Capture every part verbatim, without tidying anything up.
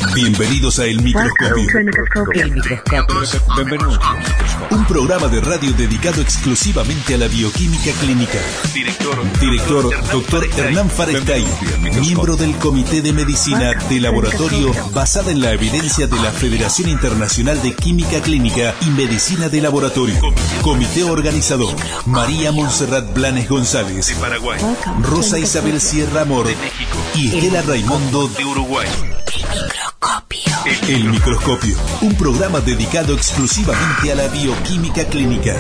Bienvenidos a El Microscopio. El Microscopio. Bienvenidos. Un programa de radio dedicado exclusivamente a la bioquímica clínica. Director, Director doctor Hernán Farestay, miembro del Comité de Medicina de Laboratorio basada en la evidencia de la Federación Internacional de Química Clínica y Medicina de Laboratorio. Comité organizador: María Montserrat Blanes González, de Paraguay, Rosa Isabel Sierra Amor, de México, y Estela Raimundo, de Uruguay. El Microscopio, un programa dedicado exclusivamente a la bioquímica clínica.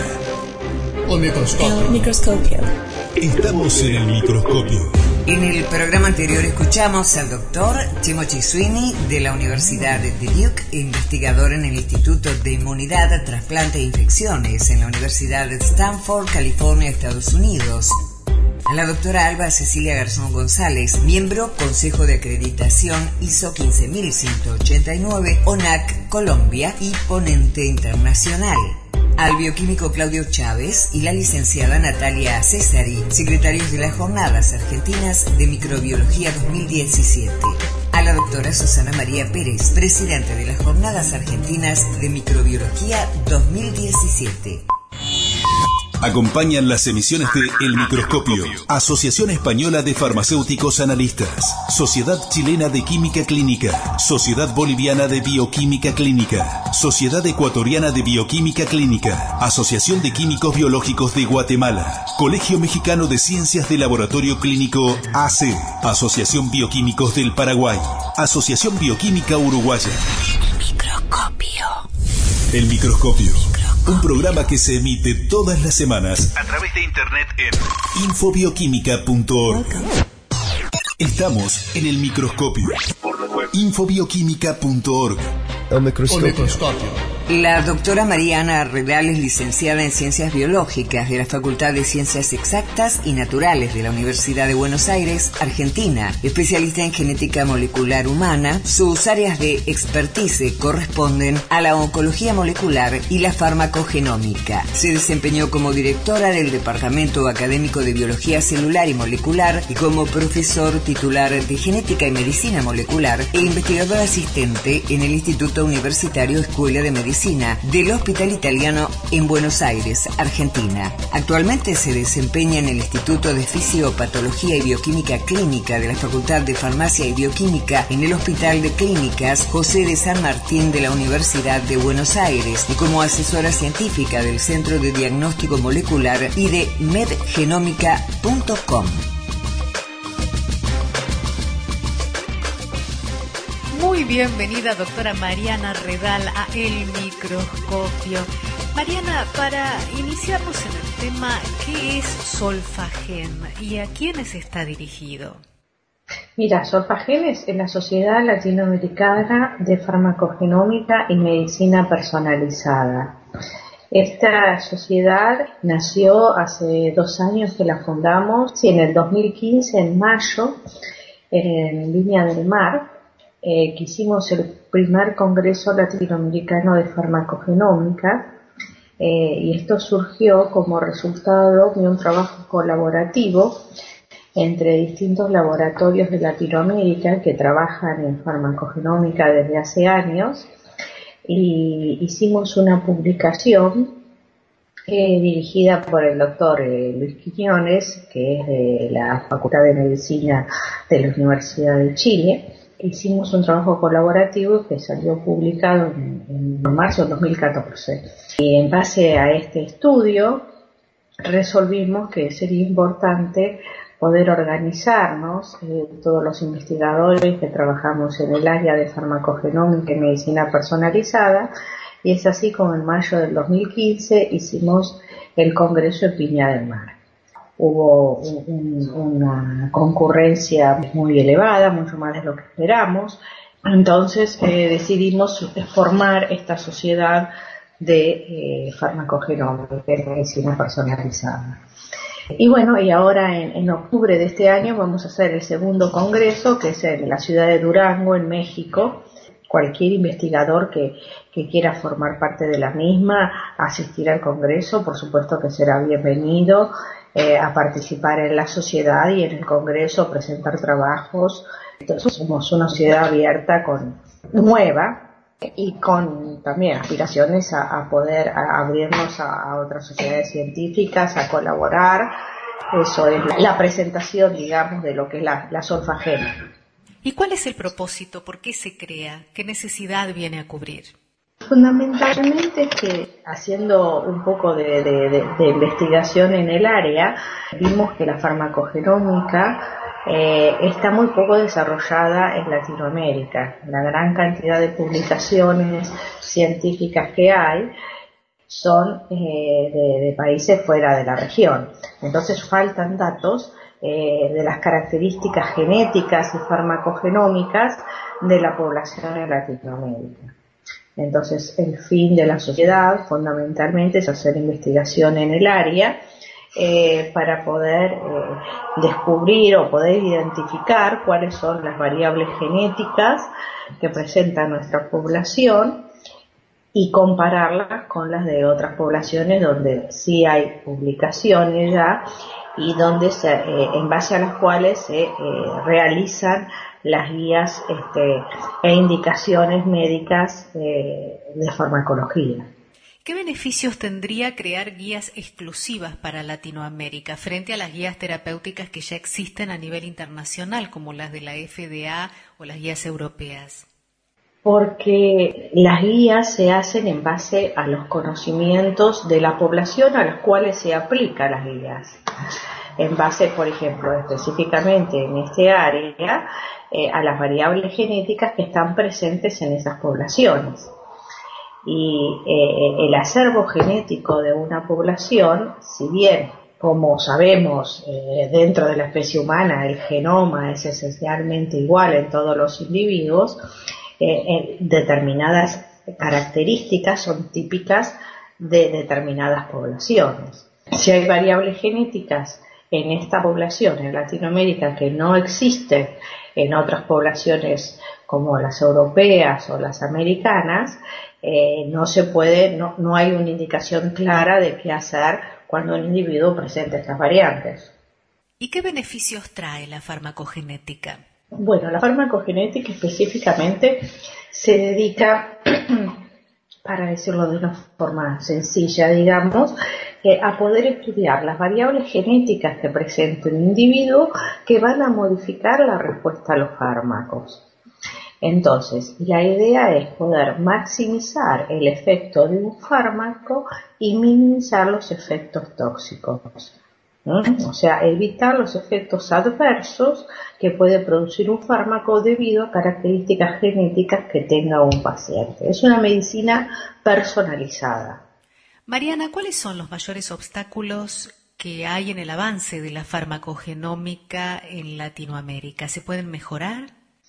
El microscopio. El microscopio. Estamos en el microscopio. En el programa anterior escuchamos al doctor Timothy Sweeney de la Universidad de Duke, investigador en el Instituto de Inmunidad, Trasplante e Infecciones en la Universidad de Stanford, California, Estados Unidos. A la doctora Alba Cecilia Garzón González, miembro Consejo de Acreditación I S O quince mil ciento ochenta y nueve, O N A C, Colombia, y ponente internacional. Al bioquímico Claudio Chávez y la licenciada Natalia Cesari, secretarios de las Jornadas Argentinas de Microbiología dos mil diecisiete. A la doctora Susana María Pérez, presidente de las Jornadas Argentinas de Microbiología dos mil diecisiete. Acompañan las emisiones de El Microscopio, Asociación Española de Farmacéuticos Analistas, Sociedad Chilena de Química Clínica, Sociedad Boliviana de Bioquímica Clínica, Sociedad Ecuatoriana de Bioquímica Clínica, Asociación de Químicos Biológicos de Guatemala, Colegio Mexicano de Ciencias de Laboratorio Clínico A C, Asociación Bioquímicos del Paraguay, Asociación Bioquímica Uruguaya. El Microscopio. El Microscopio. Un programa que se emite todas las semanas a través de internet en infobioquímica punto org. Estamos en el Microscopio. infobioquímica punto org. El microscopio. La doctora Mariana Redal es licenciada en Ciencias Biológicas de la Facultad de Ciencias Exactas y Naturales de la Universidad de Buenos Aires, Argentina, especialista en genética molecular humana. Sus áreas de expertise corresponden a la oncología molecular y la farmacogenómica. Se desempeñó como directora del Departamento Académico de Biología Celular y Molecular y como profesor titular de Genética y Medicina Molecular e investigador asistente en el Instituto Universitario Escuela de Medicina del Hospital Italiano en Buenos Aires, Argentina. Actualmente se desempeña en el Instituto de Fisiopatología y Bioquímica Clínica de la Facultad de Farmacia y Bioquímica en el Hospital de Clínicas José de San Martín de la Universidad de Buenos Aires y como asesora científica del Centro de Diagnóstico Molecular y de medgenómica punto com. Muy bienvenida, doctora Mariana Redal, a El Microscopio. Mariana, para iniciarnos en el tema, ¿qué es Solfagen y a quiénes está dirigido? Mira, Solfagen es la Sociedad Latinoamericana de Farmacogenómica y Medicina Personalizada. Esta sociedad nació hace dos años que la fundamos, y en el dos mil quince, en mayo, en Viña del Mar, Eh, que hicimos el primer Congreso Latinoamericano de Farmacogenómica, eh, y esto surgió como resultado de un trabajo colaborativo entre distintos laboratorios de Latinoamérica que trabajan en farmacogenómica desde hace años, y hicimos una publicación eh, dirigida por el doctor eh, Luis Quiñones, que es de la Facultad de Medicina de la Universidad de Chile. Hicimos un trabajo colaborativo que salió publicado en, en marzo del dos mil catorce. Y en base a este estudio resolvimos que sería importante poder organizarnos, eh, todos los investigadores que trabajamos en el área de farmacogenómica y medicina personalizada, y es así como en mayo del dos mil quince hicimos el Congreso en Viña del Mar. Hubo un, una concurrencia muy elevada, mucho más de lo que esperamos. Entonces eh, decidimos formar esta sociedad de eh, farmacogenómica y medicina personalizada. Y bueno, y ahora en, en octubre de este año vamos a hacer el segundo congreso, que es en la ciudad de Durango, en México. Cualquier investigador que, que quiera formar parte de la misma, asistir al congreso, por supuesto que será bienvenido. Eh, a participar en la sociedad y en el congreso, presentar trabajos. Entonces somos una sociedad abierta con nueva, y con también aspiraciones a, a poder a abrirnos a, a otras sociedades científicas, a colaborar. Eso es la, la presentación, digamos, de lo que es la, la solfagena. ¿Y cuál es el propósito? ¿Por qué se crea? ¿Qué necesidad viene a cubrir? Fundamentalmente es que, haciendo un poco de, de, de, de investigación en el área, vimos que la farmacogenómica Eh, está muy poco desarrollada en Latinoamérica. La gran cantidad de publicaciones científicas que hay son eh, de, de países fuera de la región. Entonces faltan datos eh, de las características genéticas y farmacogenómicas de la población en Latinoamérica. Entonces el fin de la sociedad fundamentalmente es hacer investigación en el área Eh, para poder eh, descubrir o poder identificar cuáles son las variables genéticas que presenta nuestra población y compararlas con las de otras poblaciones donde sí hay publicaciones ya y donde se, eh, en base a las cuales se eh, realizan las guías este, e indicaciones médicas eh, de farmacología. ¿Qué beneficios tendría crear guías exclusivas para Latinoamérica frente a las guías terapéuticas que ya existen a nivel internacional, como las de la F D A o las guías europeas? Porque las guías se hacen en base a los conocimientos de la población a los cuales se aplican las guías. En base, por ejemplo, específicamente en este área, eh, a las variables genéticas que están presentes en esas poblaciones. Y eh, el acervo genético de una población, si bien, como sabemos, eh, dentro de la especie humana el genoma es esencialmente igual en todos los individuos, eh, en determinadas características son típicas de determinadas poblaciones. Si hay variables genéticas en esta población, en Latinoamérica, que no existen en otras poblaciones como las europeas o las americanas, eh, no se puede, no, no hay una indicación clara de qué hacer cuando un individuo presenta estas variantes. ¿Y qué beneficios trae la farmacogenética? Bueno, la farmacogenética específicamente se dedica, para decirlo de una forma sencilla, digamos, eh, a poder estudiar las variables genéticas que presenta un individuo que van a modificar la respuesta a los fármacos. Entonces, la idea es poder maximizar el efecto de un fármaco y minimizar los efectos tóxicos. ¿Mm? O sea, evitar los efectos adversos que puede producir un fármaco debido a características genéticas que tenga un paciente. Es una medicina personalizada. Mariana, ¿cuáles son los mayores obstáculos que hay en el avance de la farmacogenómica en Latinoamérica? ¿Se pueden mejorar?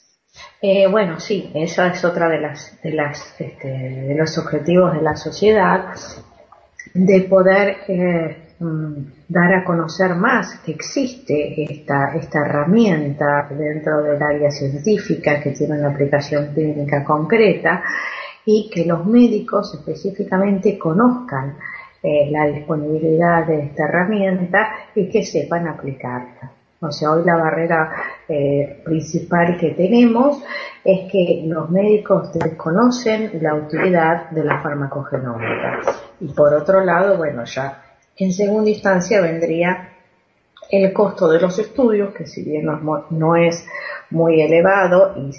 Eh, bueno, sí, esa es otra de las, de las, este, de los objetivos de la sociedad, de poder eh, dar a conocer más que existe esta, esta herramienta dentro del área científica que tiene una aplicación clínica concreta y que los médicos específicamente conozcan eh, la disponibilidad de esta herramienta y que sepan aplicarla. O sea, hoy la barrera eh, principal que tenemos es que los médicos desconocen la utilidad de la farmacogenómica. Y por otro lado, bueno, ya en segunda instancia vendría el costo de los estudios, que si bien no, no es muy elevado y,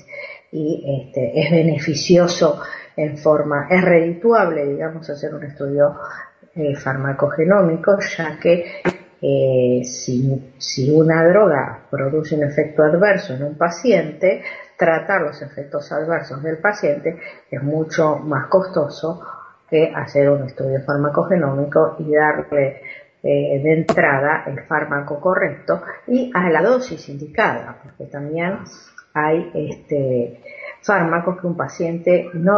y este, es beneficioso en forma, es redituable, digamos, hacer un estudio eh, farmacogenómico, ya que Eh, si, si una droga produce un efecto adverso en un paciente, tratar los efectos adversos del paciente es mucho más costoso que hacer un estudio farmacogenómico y darle eh, de entrada el fármaco correcto y a la dosis indicada, porque también hay este, fármacos que un paciente no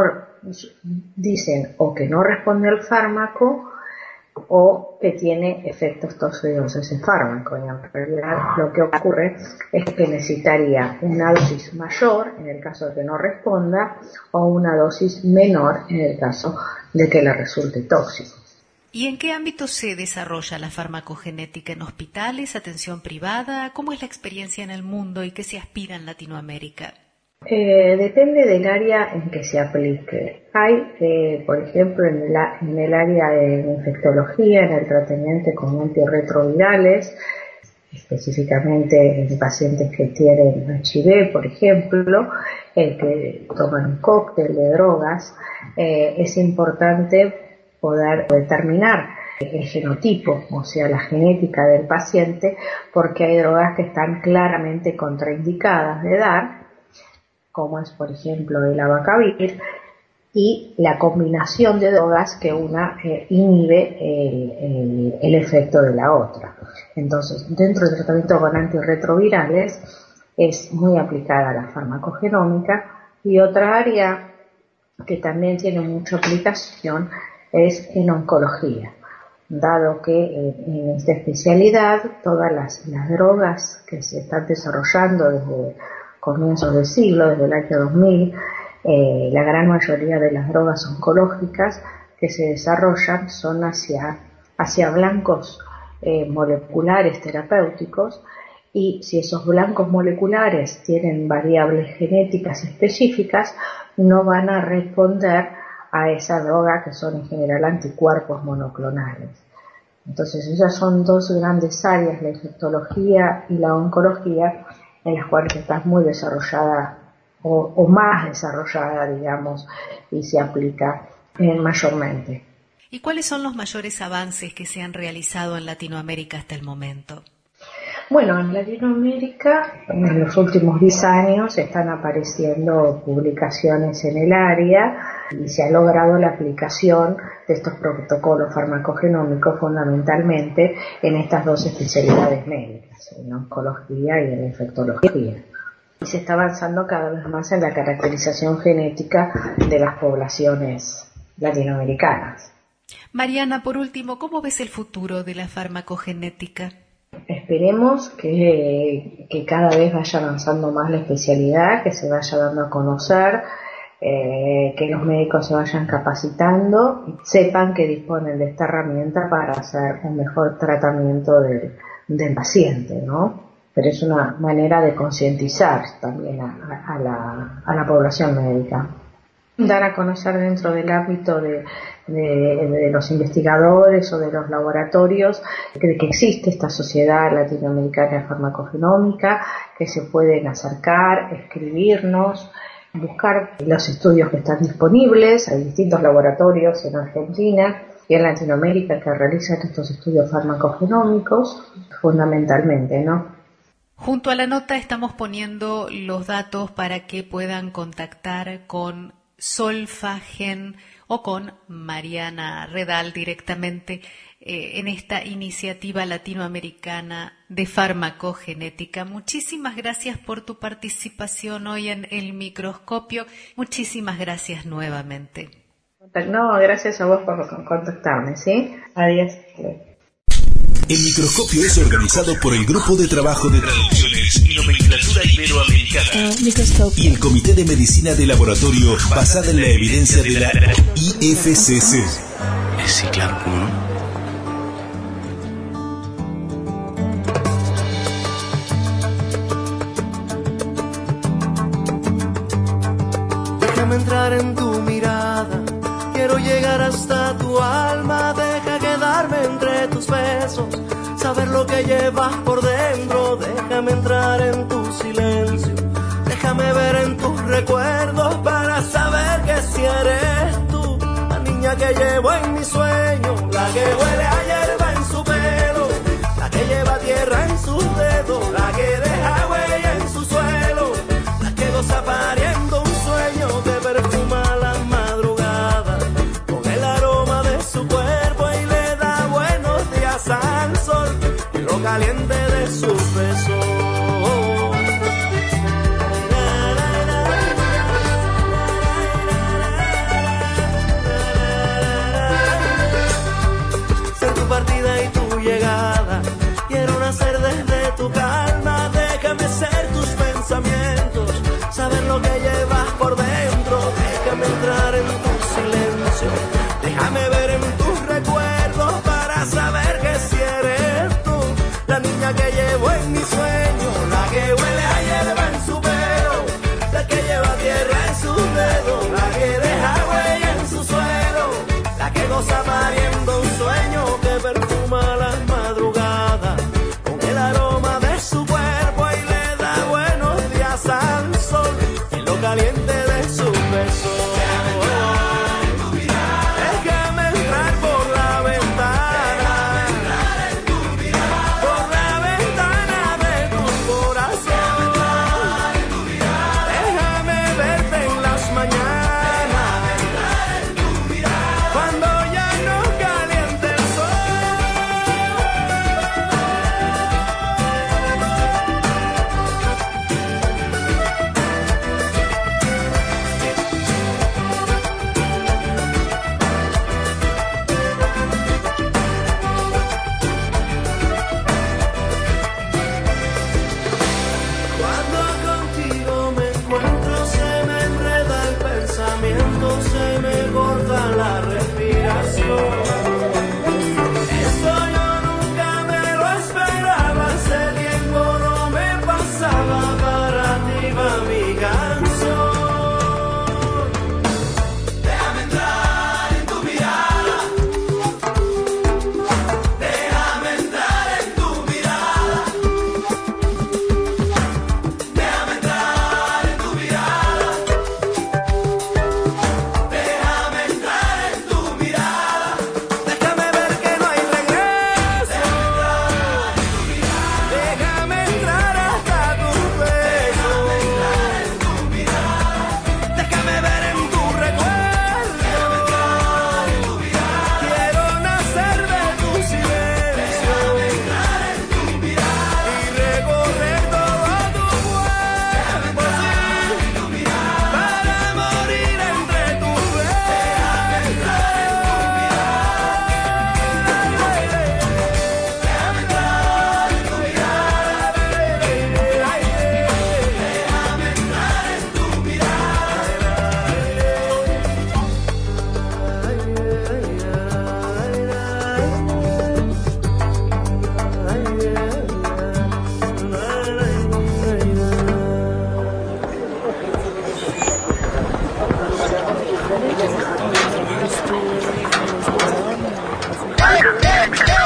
dicen o que no responde al fármaco o que tiene efectos tóxicos ese fármaco, y en realidad lo que ocurre es que necesitaría una dosis mayor en el caso de que no responda o una dosis menor en el caso de que le resulte tóxico. ¿Y en qué ámbito se desarrolla la farmacogenética? ¿En hospitales, atención privada? ¿Cómo es la experiencia en el mundo y qué se aspira en Latinoamérica? Eh, depende del área en que se aplique. Hay, eh, por ejemplo, en el, en el área de infectología, en el tratamiento con antirretrovirales, específicamente en pacientes que tienen H I V, por ejemplo, eh, que toman un cóctel de drogas, eh, es importante poder determinar el genotipo, o sea, la genética del paciente, porque hay drogas que están claramente contraindicadas de dar, como es, por ejemplo, el abacavir, y la combinación de drogas que una eh, inhibe el, el, el efecto de la otra. Entonces, dentro del tratamiento con antirretrovirales es muy aplicada la farmacogenómica, y otra área que también tiene mucha aplicación es en oncología, dado que eh, en esta especialidad todas las, las drogas que se están desarrollando desde comienzos del siglo, desde el año dos mil, eh, la gran mayoría de las drogas oncológicas que se desarrollan son hacia, hacia blancos eh, moleculares terapéuticos, y si esos blancos moleculares tienen variables genéticas específicas, no van a responder a esa droga, que son en general anticuerpos monoclonales. Entonces esas son dos grandes áreas, la infectología y la oncología, en las cuales está muy desarrollada o, o más desarrollada, digamos, y se aplica eh, mayormente. ¿Y cuáles son los mayores avances que se han realizado en Latinoamérica hasta el momento? Bueno, en Latinoamérica en los últimos diez años están apareciendo publicaciones en el área y se ha logrado la aplicación de estos protocolos farmacogenómicos fundamentalmente en estas dos especialidades médicas, en oncología y en infectología. Y se está avanzando cada vez más en la caracterización genética de las poblaciones latinoamericanas. Mariana, por último, ¿cómo ves el futuro de la farmacogenética? Esperemos que, que cada vez vaya avanzando más la especialidad, que se vaya dando a conocer, eh, que los médicos se vayan capacitando y sepan que disponen de esta herramienta para hacer un mejor tratamiento del, del paciente, ¿no? Pero es una manera de concientizar también a, a, la, a la población médica. Dar a conocer dentro del ámbito de, de, de los investigadores o de los laboratorios de que existe esta sociedad latinoamericana de farmacogenómica, que se pueden acercar, escribirnos, buscar los estudios que están disponibles. Hay distintos laboratorios en Argentina y en Latinoamérica que realizan estos estudios farmacogenómicos fundamentalmente, ¿no? Junto a la nota estamos poniendo los datos para que puedan contactar con Solfagen o con Mariana Redal directamente eh, en esta iniciativa latinoamericana de farmacogenética. Muchísimas gracias por tu participación hoy en El Microscopio. Muchísimas gracias nuevamente. No, gracias a vos por contactarme, ¿sí? Adiós. El Microscopio es organizado por el Grupo de Trabajo de Traducciones y Nomenclatura Iberoamericana uh, y el Comité de Medicina de Laboratorio basada en la evidencia de la I F C C. Sí, claro, ¿cómo no? Déjame entrar en tu mirada, quiero llegar hasta tu alma, deja quedarme entre tus besos, saber lo que llevas por dentro, déjame entrar en tu silencio, déjame ver en tus recuerdos para saber que si eres tú, la niña que llevo en mi sueño, la que huele a hierba en su pelo, la que lleva tierra en sus dedos, la que deja huella en su suelo, la que goza pariendo un sueño que perfuma la madrugada con el aroma de su cuerpo y le da buenos días al sol en lo caliente de su beso. Ser tu partida y tu llegada, quiero nacer desde tu calma, déjame ser tus pensamientos, saber lo que llevas por dentro, déjame entrar en tu silencio, déjame ver en tus recuerdos para saber que si eres tú, la niña que llevo en mi sueño.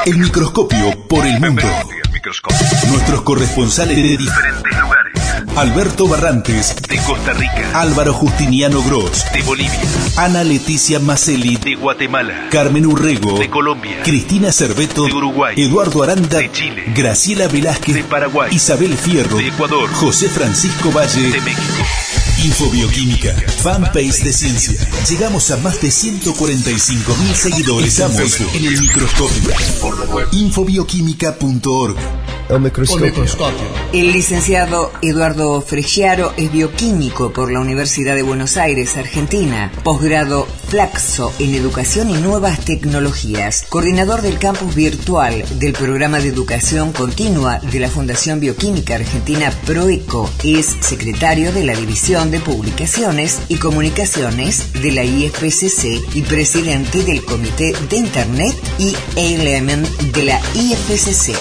El microscopio por el mundo. Nuestros corresponsales de diferentes lugares. Alberto Barrantes, de Costa Rica. Álvaro Justiniano Gross, de Bolivia. Ana Leticia Macelli, de Guatemala. Carmen Urrego, de Colombia. Cristina Cerveto, de Uruguay. Eduardo Aranda, de Chile. Graciela Velázquez, de Paraguay. Isabel Fierro, de Ecuador. José Francisco Valle, de México. Infobioquímica, fanpage de ciencia. Llegamos a más de ciento cuarenta y cinco mil seguidores. Estamos en el microscopio. Infobioquímica punto org. El microscopio. El licenciado Eduardo Fregiaro es bioquímico por la Universidad de Buenos Aires, Argentina, posgrado Flaxo en Educación y Nuevas Tecnologías, coordinador del campus virtual del Programa de Educación Continua de la Fundación Bioquímica Argentina PROECO, es secretario de la División de Publicaciones y Comunicaciones de la I F C C y presidente del Comité de Internet y Element de la I F C C.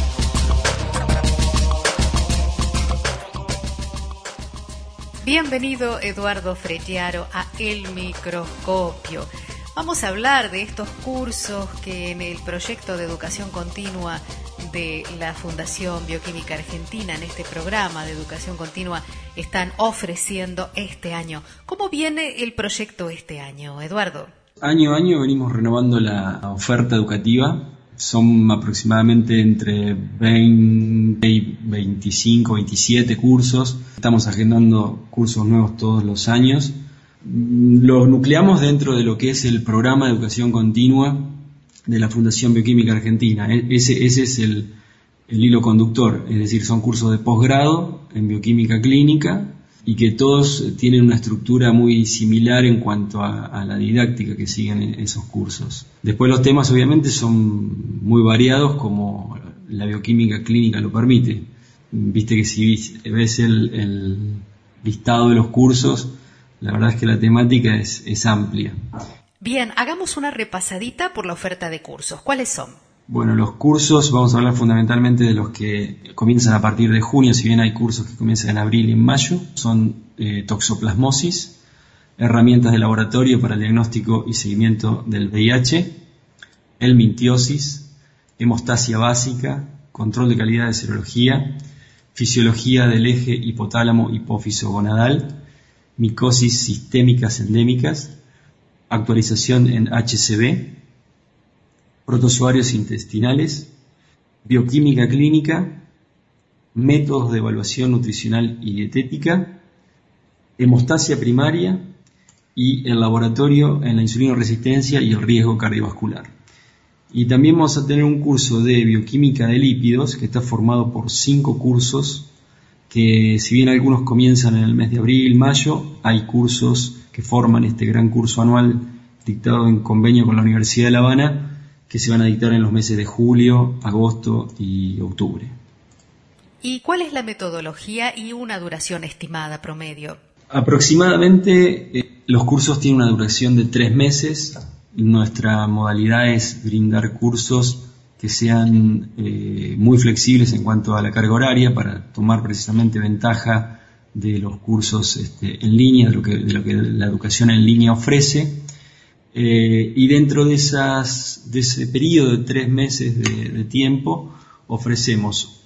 Bienvenido Eduardo Fregiaro a El Microscopio. Vamos a hablar de estos cursos que en el proyecto de educación continua de la Fundación Bioquímica Argentina, en este programa de educación continua, están ofreciendo este año. ¿Cómo viene el proyecto este año, Eduardo? Año a año venimos renovando la oferta educativa. Son aproximadamente entre veinte y veinticinco, veintisiete cursos. Estamos agendando cursos nuevos todos los años. Los nucleamos dentro de lo que es el programa de educación continua de la Fundación Bioquímica Argentina. Ese, ese es el, el hilo conductor, es decir, son cursos de posgrado en bioquímica clínica y que todos tienen una estructura muy similar en cuanto a, a la didáctica que siguen esos cursos. Después los temas obviamente son muy variados, como la bioquímica clínica lo permite. Viste que si ves el, el listado de los cursos, la verdad es que la temática es, es amplia. Bien, hagamos una repasadita por la oferta de cursos. ¿Cuáles son? Bueno, los cursos, vamos a hablar fundamentalmente de los que comienzan a partir de junio, si bien hay cursos que comienzan en abril y en mayo. Son eh, toxoplasmosis, herramientas de laboratorio para el diagnóstico y seguimiento del V I H, helmintiosis, hemostasia básica, control de calidad de serología, fisiología del eje hipotálamo-hipófiso gonadal, micosis sistémicas endémicas, actualización en H C V, protozoarios intestinales, bioquímica clínica, métodos de evaluación nutricional y dietética, hemostasia primaria y el laboratorio en la insulinoresistencia y el riesgo cardiovascular. Y también vamos a tener un curso de bioquímica de lípidos que está formado por cinco cursos que, si bien algunos comienzan en el mes de abril, mayo, hay cursos que forman este gran curso anual dictado en convenio con la Universidad de La Habana, que se van a dictar en los meses de julio, agosto y octubre. ¿Y cuál es la metodología y una duración estimada promedio? Aproximadamente eh, los cursos tienen una duración de tres meses. Nuestra modalidad es brindar cursos que sean eh, muy flexibles en cuanto a la carga horaria para tomar precisamente ventaja de los cursos este, en línea, de lo que, de lo que la educación en línea ofrece. Eh, y dentro de, esas, de ese periodo de tres meses de, de tiempo ofrecemos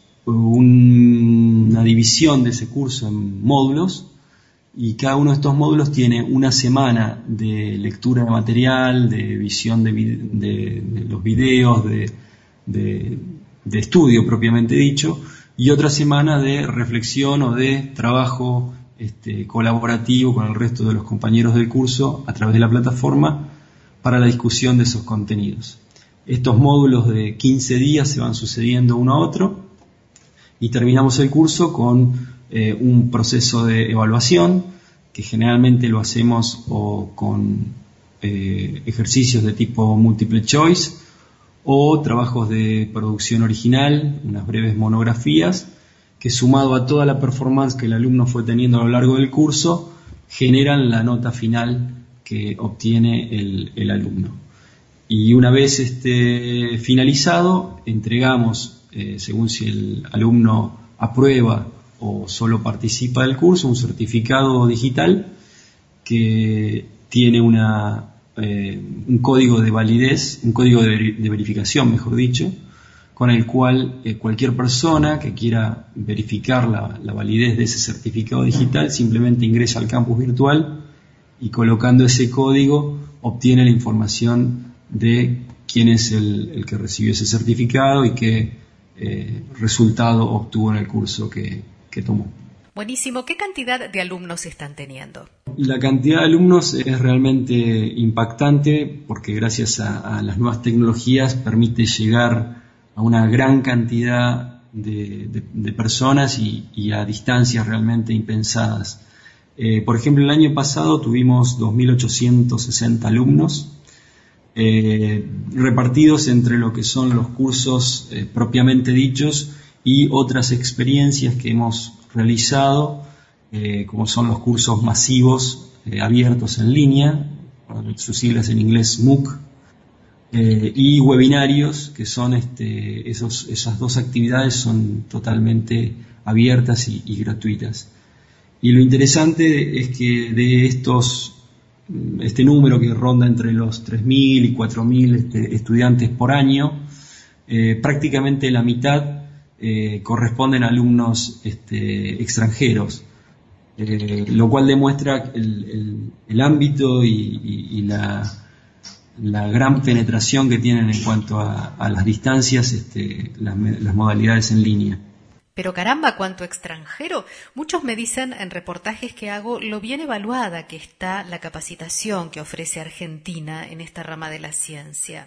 un, una división de ese curso en módulos, y cada uno de estos módulos tiene una semana de lectura de material, de visión de, de, de los videos, de, de, de estudio propiamente dicho, y otra semana de reflexión o de trabajo este, colaborativo con el resto de los compañeros del curso a través de la plataforma para la discusión de esos contenidos. Estos módulos de quince días se van sucediendo uno a otro y terminamos el curso con eh, un proceso de evaluación que generalmente lo hacemos o con eh, ejercicios de tipo multiple choice o trabajos de producción original, unas breves monografías que, sumado a toda la performance que el alumno fue teniendo a lo largo del curso, generan la nota final que obtiene el, el alumno. Y una vez este, finalizado, entregamos, eh, según si el alumno aprueba o solo participa del curso, un certificado digital que tiene una eh, un código de validez, un código de, ver- de verificación, mejor dicho, con el cual eh, cualquier persona que quiera verificar la, la validez de ese certificado digital simplemente ingresa al campus virtual y colocando ese código obtiene la información de quién es el, el que recibió ese certificado y qué eh, resultado obtuvo en el curso que, que tomó. Buenísimo. ¿Qué cantidad de alumnos están teniendo? La cantidad de alumnos es realmente impactante porque gracias a, a las nuevas tecnologías permite llegar a una gran cantidad de, de, de personas y, y a distancias realmente impensadas. Eh, por ejemplo, el año pasado tuvimos dos mil ochocientos sesenta alumnos eh, repartidos entre lo que son los cursos eh, propiamente dichos y otras experiencias que hemos realizado, eh, como son los cursos masivos eh, abiertos en línea, sus siglas en inglés MOOC, eh, y webinarios, que son este, esos, esas dos actividades son totalmente abiertas y, y gratuitas. Y lo interesante es que de estos, este número que ronda entre los tres mil y cuatro mil este, estudiantes por año, eh, prácticamente la mitad Eh, corresponden a alumnos este, extranjeros, eh, lo cual demuestra el, el, el ámbito y, y, y la, la gran penetración que tienen en cuanto a, a las distancias, este, las, las modalidades en línea. Pero caramba, cuánto extranjero. Muchos me dicen en reportajes que hago lo bien evaluada que está la capacitación que ofrece Argentina en esta rama de la ciencia.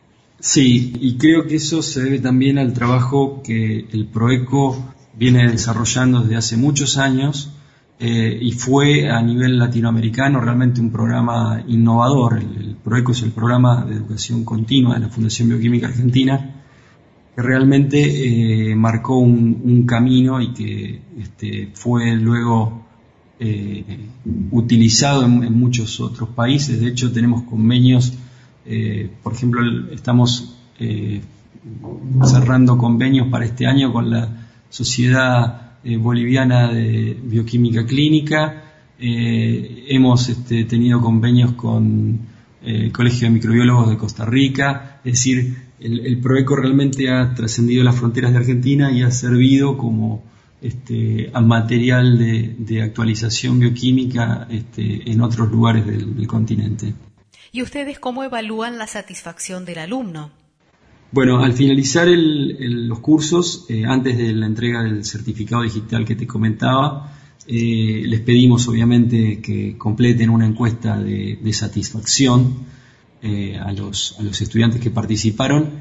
Sí, y creo que eso se debe también al trabajo que el PROECO viene desarrollando desde hace muchos años eh, y fue a nivel latinoamericano realmente un programa innovador. El, el PROECO es el programa de educación continua de la Fundación Bioquímica Argentina, que realmente eh, marcó un, un camino y que este, fue luego eh, utilizado en, en muchos otros países. De hecho, tenemos convenios. Eh, por ejemplo, estamos eh, cerrando convenios para este año con la Sociedad eh, Boliviana de Bioquímica Clínica. Eh, hemos este, tenido convenios con eh, el Colegio de Microbiólogos de Costa Rica. Es decir, el, el PROECO realmente ha trascendido las fronteras de Argentina y ha servido como este, a material de, de actualización bioquímica este, en otros lugares del, del continente. ¿Y ustedes cómo evalúan la satisfacción del alumno? Bueno, al finalizar el, el, los cursos, eh, antes de la entrega del certificado digital que te comentaba, eh, les pedimos obviamente que completen una encuesta de, de satisfacción eh, a, los, a los estudiantes que participaron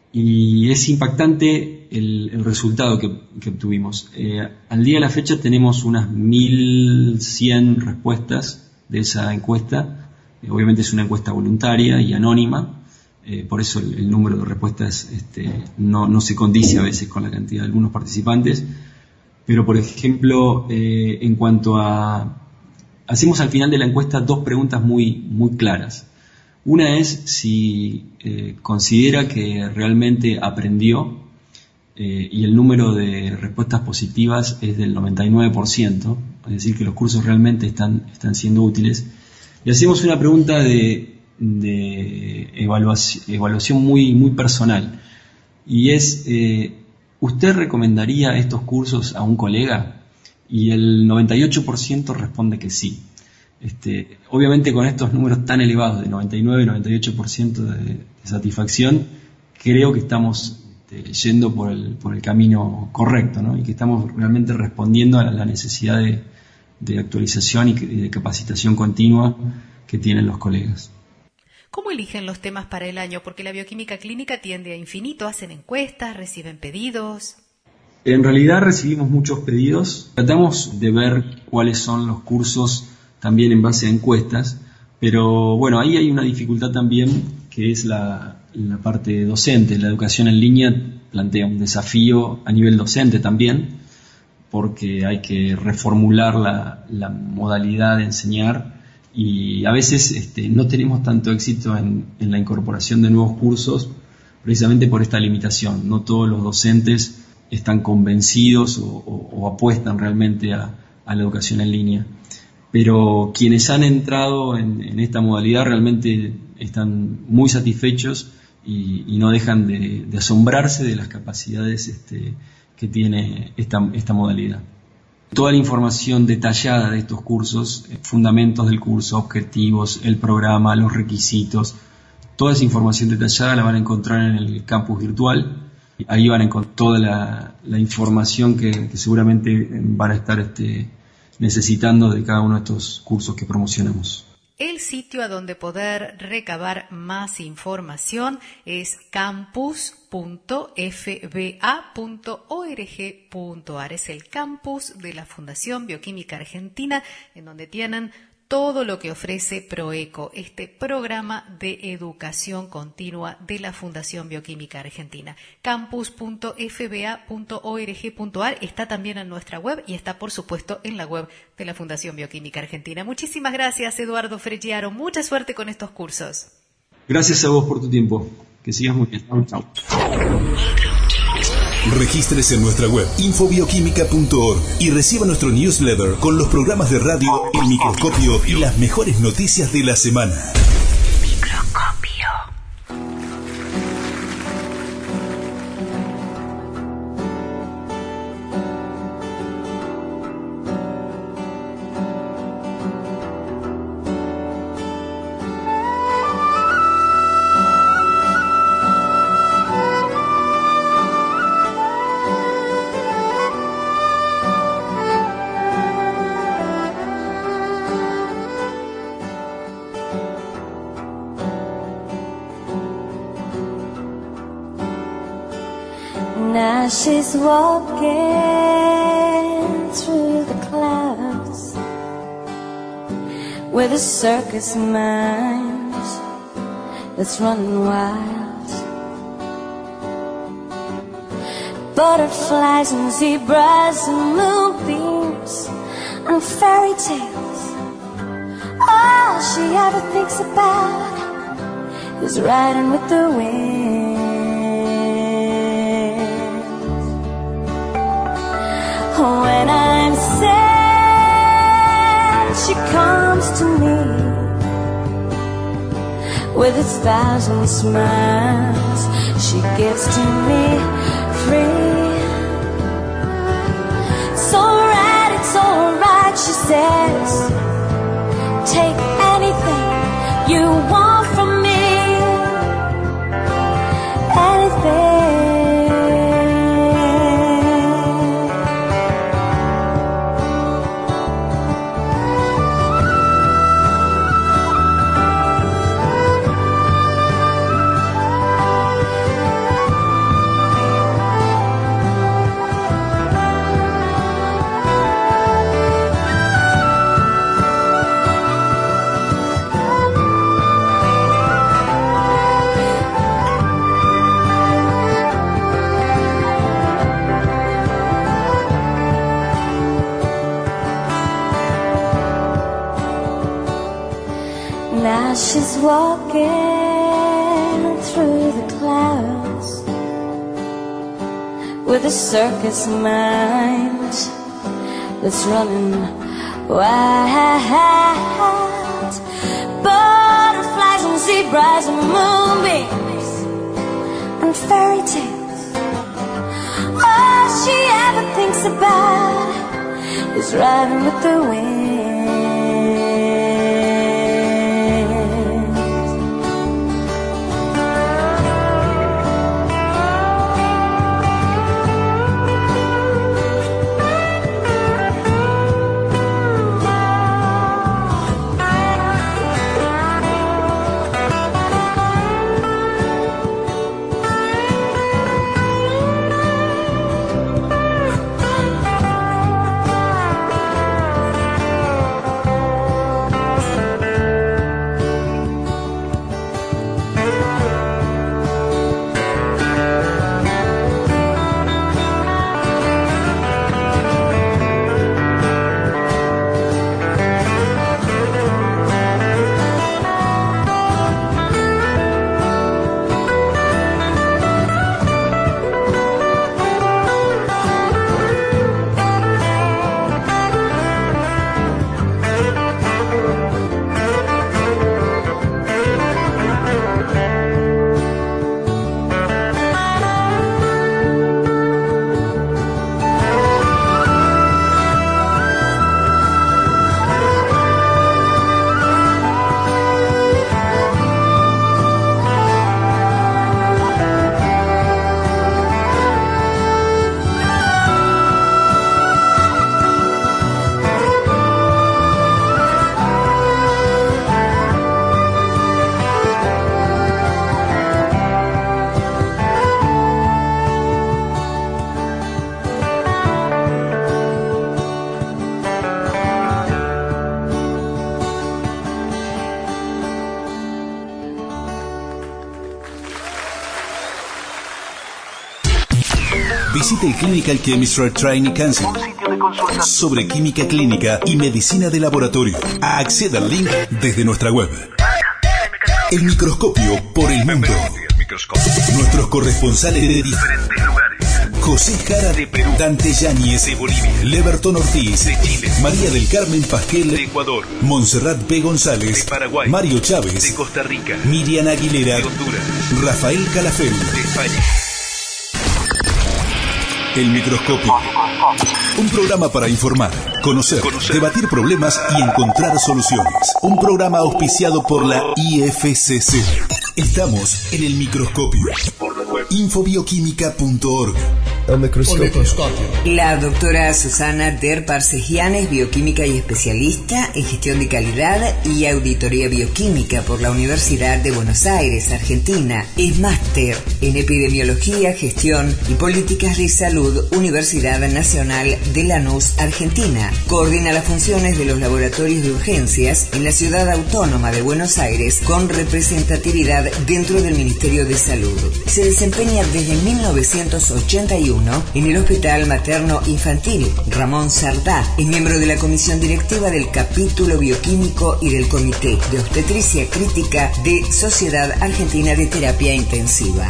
y es impactante el, el resultado que, que obtuvimos. Eh, al día de la fecha tenemos unas mil cien respuestas de esa encuesta. Obviamente es una encuesta voluntaria y anónima, eh, por eso el, el número de respuestas este, no, no se condice a veces con la cantidad de algunos participantes, pero por ejemplo, eh, en cuanto a... Hacemos al final de la encuesta dos preguntas muy, muy claras. Una es si eh, considera que realmente aprendió, eh, y el número de respuestas positivas es del noventa y nueve por ciento, es decir, que los cursos realmente están, están siendo útiles. Y hacemos una pregunta de, de evaluación, evaluación muy, muy personal. Y es, eh, ¿usted recomendaría estos cursos a un colega? Y el noventa y ocho por ciento responde que sí. Este, obviamente con estos números tan elevados de noventa y nueve y noventa y ocho por ciento de, de satisfacción, creo que estamos este, yendo por el, por el camino correcto, ¿no? Y que estamos realmente respondiendo a la necesidad de de actualización y de capacitación continua que tienen los colegas. ¿Cómo eligen los temas para el año? Porque la bioquímica clínica tiende a infinito, hacen encuestas, reciben pedidos. En realidad recibimos muchos pedidos, tratamos de ver cuáles son los cursos también en base a encuestas, pero bueno, ahí hay una dificultad también que es la, la parte docente. La educación en línea plantea un desafío a nivel docente también, porque hay que reformular la, la modalidad de enseñar y a veces este, no tenemos tanto éxito en, en la incorporación de nuevos cursos precisamente por esta limitación. No todos los docentes están convencidos o, o, o apuestan realmente a, a la educación en línea. pero quienes han entrado en, en esta modalidad realmente están muy satisfechos y, y no dejan de, de asombrarse de las capacidades este, que tiene esta, esta modalidad. Toda la información detallada de estos cursos, fundamentos del curso, objetivos, el programa, los requisitos, toda esa información detallada la van a encontrar en el campus virtual. Ahí van a encontrar toda la, la información que, que seguramente van a estar este, necesitando de cada uno de estos cursos que promocionamos. El sitio a donde poder recabar más información es campus punto f b a punto org punto a r. Es el campus de la Fundación Bioquímica Argentina, en donde tienen todo lo que ofrece PROECO, este programa de educación continua de la Fundación Bioquímica Argentina. campus punto f b a punto org punto a r está también en nuestra web y está, por supuesto, en la web de la Fundación Bioquímica Argentina. Muchísimas gracias, Eduardo Fregiaro. Mucha suerte con estos cursos. Gracias a vos por tu tiempo. Que sigas muy bien. Chao. Regístrese en nuestra web infobioquímica punto org y reciba nuestro newsletter con los programas de radio, el microscopio y las mejores noticias de la semana. Microscopio. Now she's walking through the clouds with a circus mind that's running wild. Butterflies and zebras and moonbeams and fairy tales. All she ever thinks about is riding with the wind. When I'm sad, she comes to me with a thousand smiles she gives to me free. It's alright, it's alright, she says. Take anything you want from me. Anything. Now she's walking through the clouds with a circus mind that's running wild. Butterflies and zebras and moonbeams and fairy tales. All she ever thinks about is riding with the wind. Visite el Clinical Chemistry Training Council, un sitio de consulta sobre química clínica y medicina de laboratorio. Acceda al link desde nuestra web. El microscopio por el mundo. Nuestros corresponsales de diferentes lugares. José Jara de Perú, Dante Yáñez de Bolivia, Leverton Ortiz de Chile, María del Carmen Pasquel de Ecuador, Montserrat P. González de Paraguay, Mario Chávez de Costa Rica, Miriam Aguilera de Honduras, Rafael Calafel de España. El microscopio. Un programa para informar, conocer, conocer, debatir problemas y encontrar soluciones. Un programa auspiciado por la I F C C. Estamos en el microscopio. Infobioquímica punto org. El microscopio. La doctora Susana Der Parsegian es bioquímica y especialista en gestión de calidad y auditoría bioquímica por la Universidad de Buenos Aires, Argentina. Es máster en epidemiología, gestión y políticas de salud, Universidad Nacional de Lanús, Argentina. Coordina las funciones de los laboratorios de urgencias en la Ciudad Autónoma de Buenos Aires con representatividad dentro del Ministerio de Salud. Se desempeña desde mil novecientos ochenta y uno en el Hospital Materno Infantil Ramón Sardá. Es miembro de la Comisión Directiva del Capítulo Bioquímico y del Comité de Obstetricia Crítica de Sociedad Argentina de Terapia Intensiva.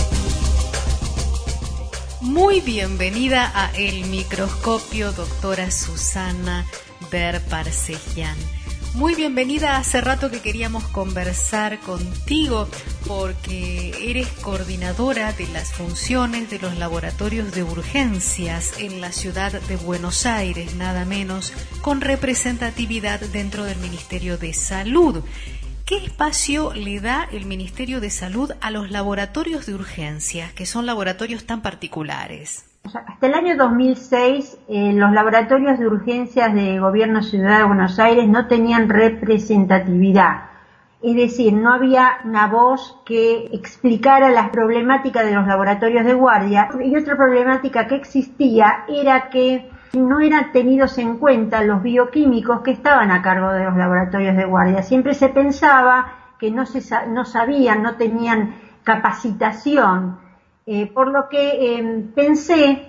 Muy bienvenida a El Microscopio, doctora Susana Der Parsegian. Muy bienvenida. Hace rato que queríamos conversar contigo porque eres coordinadora de las funciones de los laboratorios de urgencias en la ciudad de Buenos Aires, nada menos, con representatividad dentro del Ministerio de Salud. ¿Qué espacio le da el Ministerio de Salud a los laboratorios de urgencias, que son laboratorios tan particulares? Hasta el año dos mil seis, eh, los laboratorios de urgencias de Gobierno Ciudad de Buenos Aires no tenían representatividad. Es decir, no había una voz que explicara las problemáticas de los laboratorios de guardia. Y otra problemática que existía era que no eran tenidos en cuenta los bioquímicos que estaban a cargo de los laboratorios de guardia. Siempre se pensaba que no, se, no sabían, no tenían capacitación. Eh, por lo que eh, pensé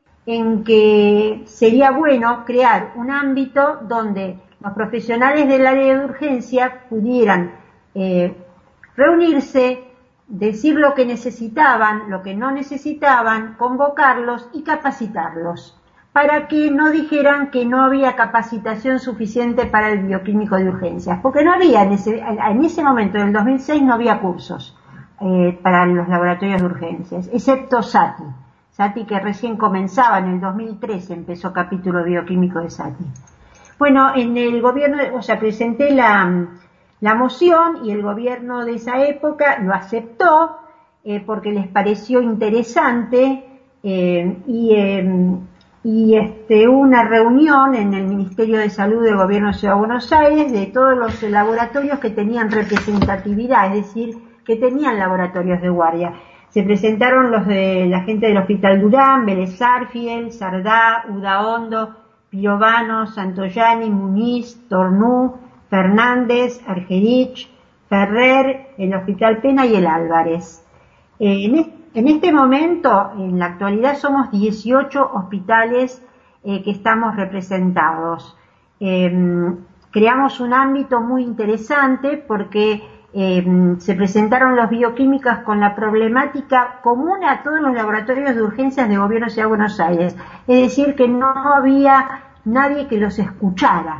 en que sería bueno crear un ámbito donde los profesionales del área de urgencia pudieran eh, reunirse, decir lo que necesitaban, lo que no necesitaban, convocarlos y capacitarlos, para que no dijeran que no había capacitación suficiente para el bioquímico de urgencias, porque no había, en ese, en ese momento, en el dos mil seis, no había cursos. Eh, para los laboratorios de urgencias, excepto SATI. SATI que recién comenzaba, en el dos mil trece empezó capítulo bioquímico de SATI. Bueno, en el gobierno, o sea, presenté la, la moción y el gobierno de esa época lo aceptó eh, porque les pareció interesante eh, y, eh, y este, una reunión en el Ministerio de Salud del Gobierno de Ciudad de Buenos Aires de todos los laboratorios que tenían representatividad, es decir, que tenían laboratorios de guardia. Se presentaron los de la gente del Hospital Durán, Vélez Sarsfield, Sardá, Udaondo, Pirovano, Santoyani, Muniz, Tornú, Fernández, Argerich, Ferrer, el Hospital Pena y el Álvarez. Eh, en, este, en este momento, en la actualidad, somos dieciocho hospitales eh, que estamos representados. Eh, creamos un ámbito muy interesante porque Eh, se presentaron los bioquímicos con la problemática común a todos los laboratorios de urgencias de Gobierno de Ciudad de Buenos Aires. Es decir, que no había nadie que los escuchara.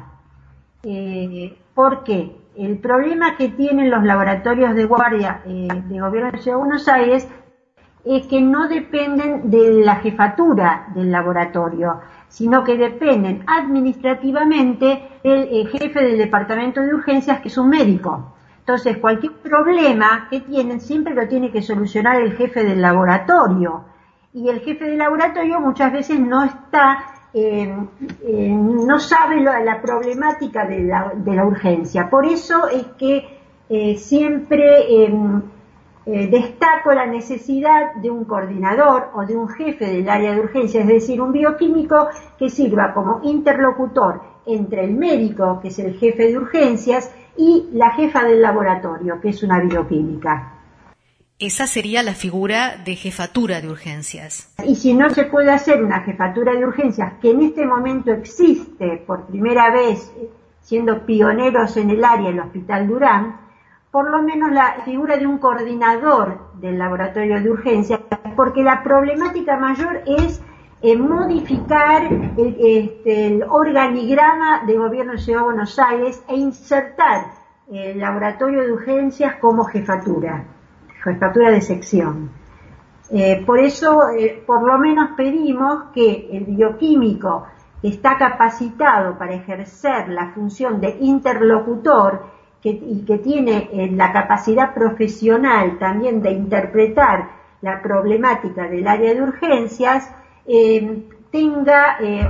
Eh, ¿Por qué? El problema que tienen los laboratorios de guardia eh, de Gobierno de Ciudad de Buenos Aires es que no dependen de la jefatura del laboratorio, sino que dependen administrativamente del eh, jefe del departamento de urgencias, que es un médico. Entonces, cualquier problema que tienen siempre lo tiene que solucionar el jefe del laboratorio. Y el jefe del laboratorio muchas veces no está, eh, eh, no sabe lo, la problemática de la, de la urgencia. Por eso es que eh, siempre eh, eh, destaco la necesidad de un coordinador o de un jefe del área de urgencia, es decir, un bioquímico que sirva como interlocutor entre el médico, que es el jefe de urgencias, y la jefa del laboratorio, que es una bioquímica. Esa sería la figura de jefatura de urgencias. Y si no se puede hacer una jefatura de urgencias, que en este momento existe por primera vez, siendo pioneros en el área el Hospital Durán, por lo menos la figura de un coordinador del laboratorio de urgencias, porque la problemática mayor es eh, modificar el, este, el organigrama de Gobierno de Ciudad de Buenos Aires e insertar el laboratorio de urgencias como jefatura, jefatura de sección. Eh, por eso, eh, por lo menos pedimos que el bioquímico que está capacitado para ejercer la función de interlocutor que, y que tiene eh, la capacidad profesional también de interpretar la problemática del área de urgencias, eh, tenga eh,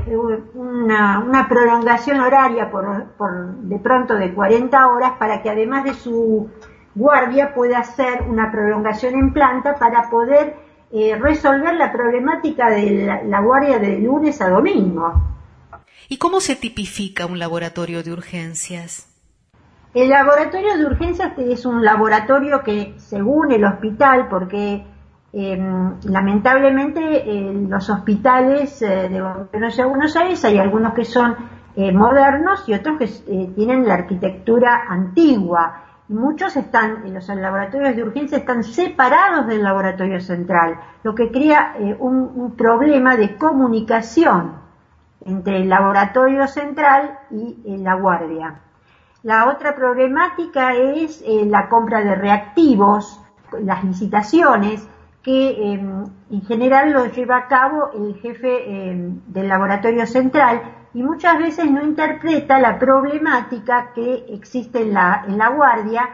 una, una prolongación horaria por, por de pronto de cuarenta horas para que además de su guardia pueda hacer una prolongación en planta para poder eh, resolver la problemática de la, la guardia de lunes a domingo. ¿Y cómo se tipifica un laboratorio de urgencias? El laboratorio de urgencias es un laboratorio que, según el hospital, porque eh, lamentablemente en los hospitales eh, de Buenos Aires hay algunos que son eh, modernos y otros que eh, tienen la arquitectura antigua. Muchos están, los laboratorios de urgencia están separados del laboratorio central, lo que crea eh, un, un problema de comunicación entre el laboratorio central y eh, la guardia. La otra problemática es eh, la compra de reactivos, las licitaciones, que eh, en general lo lleva a cabo el jefe eh, del laboratorio central y muchas veces no interpreta la problemática que existe en la, en la guardia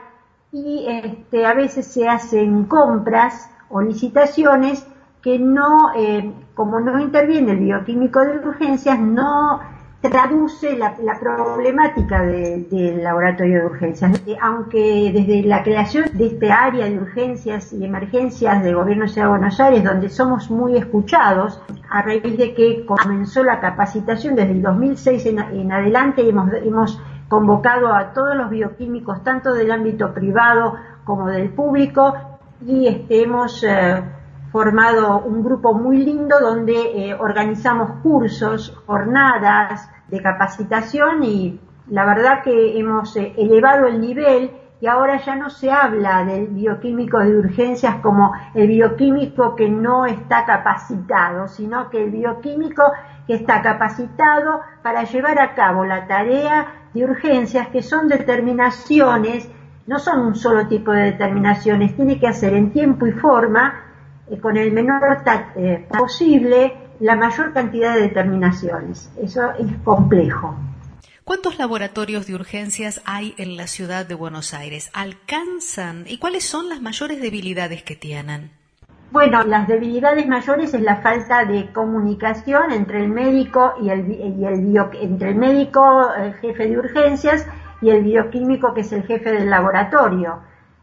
y este, a veces se hacen compras o licitaciones que no, eh, como no interviene el bioquímico de urgencias, no traduce la, la problemática de, del laboratorio de urgencias. Aunque desde la creación de este área de urgencias y emergencias del Gobierno de Ciudad de Buenos Aires, donde somos muy escuchados, a raíz de que comenzó la capacitación desde el dos mil seis en, en adelante, hemos, hemos convocado a todos los bioquímicos, tanto del ámbito privado como del público, y este, hemos eh, formado un grupo muy lindo donde eh, organizamos cursos, jornadas de capacitación y la verdad que hemos eh, elevado el nivel y ahora ya no se habla del bioquímico de urgencias como el bioquímico que no está capacitado, sino que el bioquímico que está capacitado para llevar a cabo la tarea de urgencias, que son determinaciones, no son un solo tipo de determinaciones, tiene que hacer en tiempo y forma, con el menor eh, posible, la mayor cantidad de determinaciones. Eso es complejo. ¿Cuántos laboratorios de urgencias hay en la ciudad de Buenos Aires? ¿Alcanzan? ¿Y cuáles son las mayores debilidades que tienen? Bueno, las debilidades mayores es la falta de comunicación entre el médico y el, y el bio, entre el médico, el jefe de urgencias, y el bioquímico, que es el jefe del laboratorio.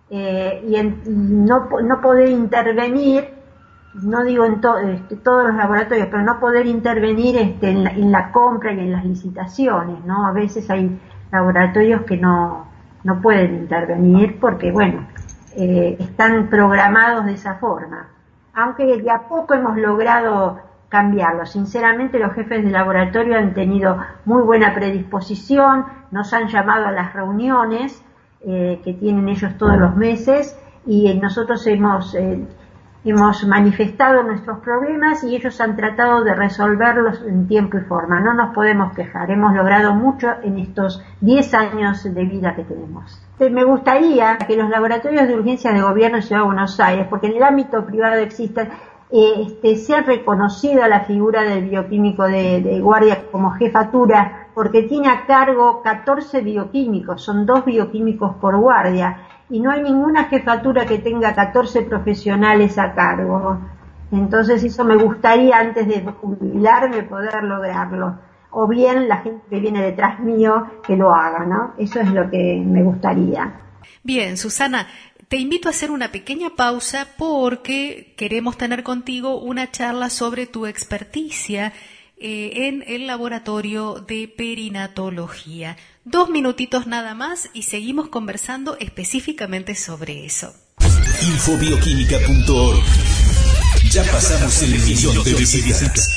Eh, y, en, y no, no poder intervenir, no digo en to, este, todos los laboratorios, pero no poder intervenir este, en, la, en la compra y en las licitaciones, ¿no? A veces hay laboratorios que no, no pueden intervenir porque, bueno, eh, están programados de esa forma. Aunque de a poco hemos logrado cambiarlo. Sinceramente, los jefes de laboratorio han tenido muy buena predisposición, nos han llamado a las reuniones eh, que tienen ellos todos los meses y nosotros hemos, eh, hemos manifestado nuestros problemas y ellos han tratado de resolverlos en tiempo y forma. No nos podemos quejar, hemos logrado mucho en estos diez años de vida que tenemos. Me gustaría que los laboratorios de urgencias de Gobierno de Ciudad de Buenos Aires, porque en el ámbito privado existen, eh, este, sea reconocida la figura del bioquímico de, de guardia como jefatura, porque tiene a cargo catorce bioquímicos, son dos bioquímicos por guardia, y no hay ninguna jefatura que tenga catorce profesionales a cargo. Entonces eso me gustaría, antes de jubilarme, poder lograrlo. O bien la gente que viene detrás mío que lo haga, ¿no? Eso es lo que me gustaría. Bien, Susana, te invito a hacer una pequeña pausa porque queremos tener contigo una charla sobre tu experticia eh, en el laboratorio de perinatología. Dos minutitos nada más y seguimos conversando específicamente sobre eso. infobioquímica punto org. Ya pasamos el millón de visitas.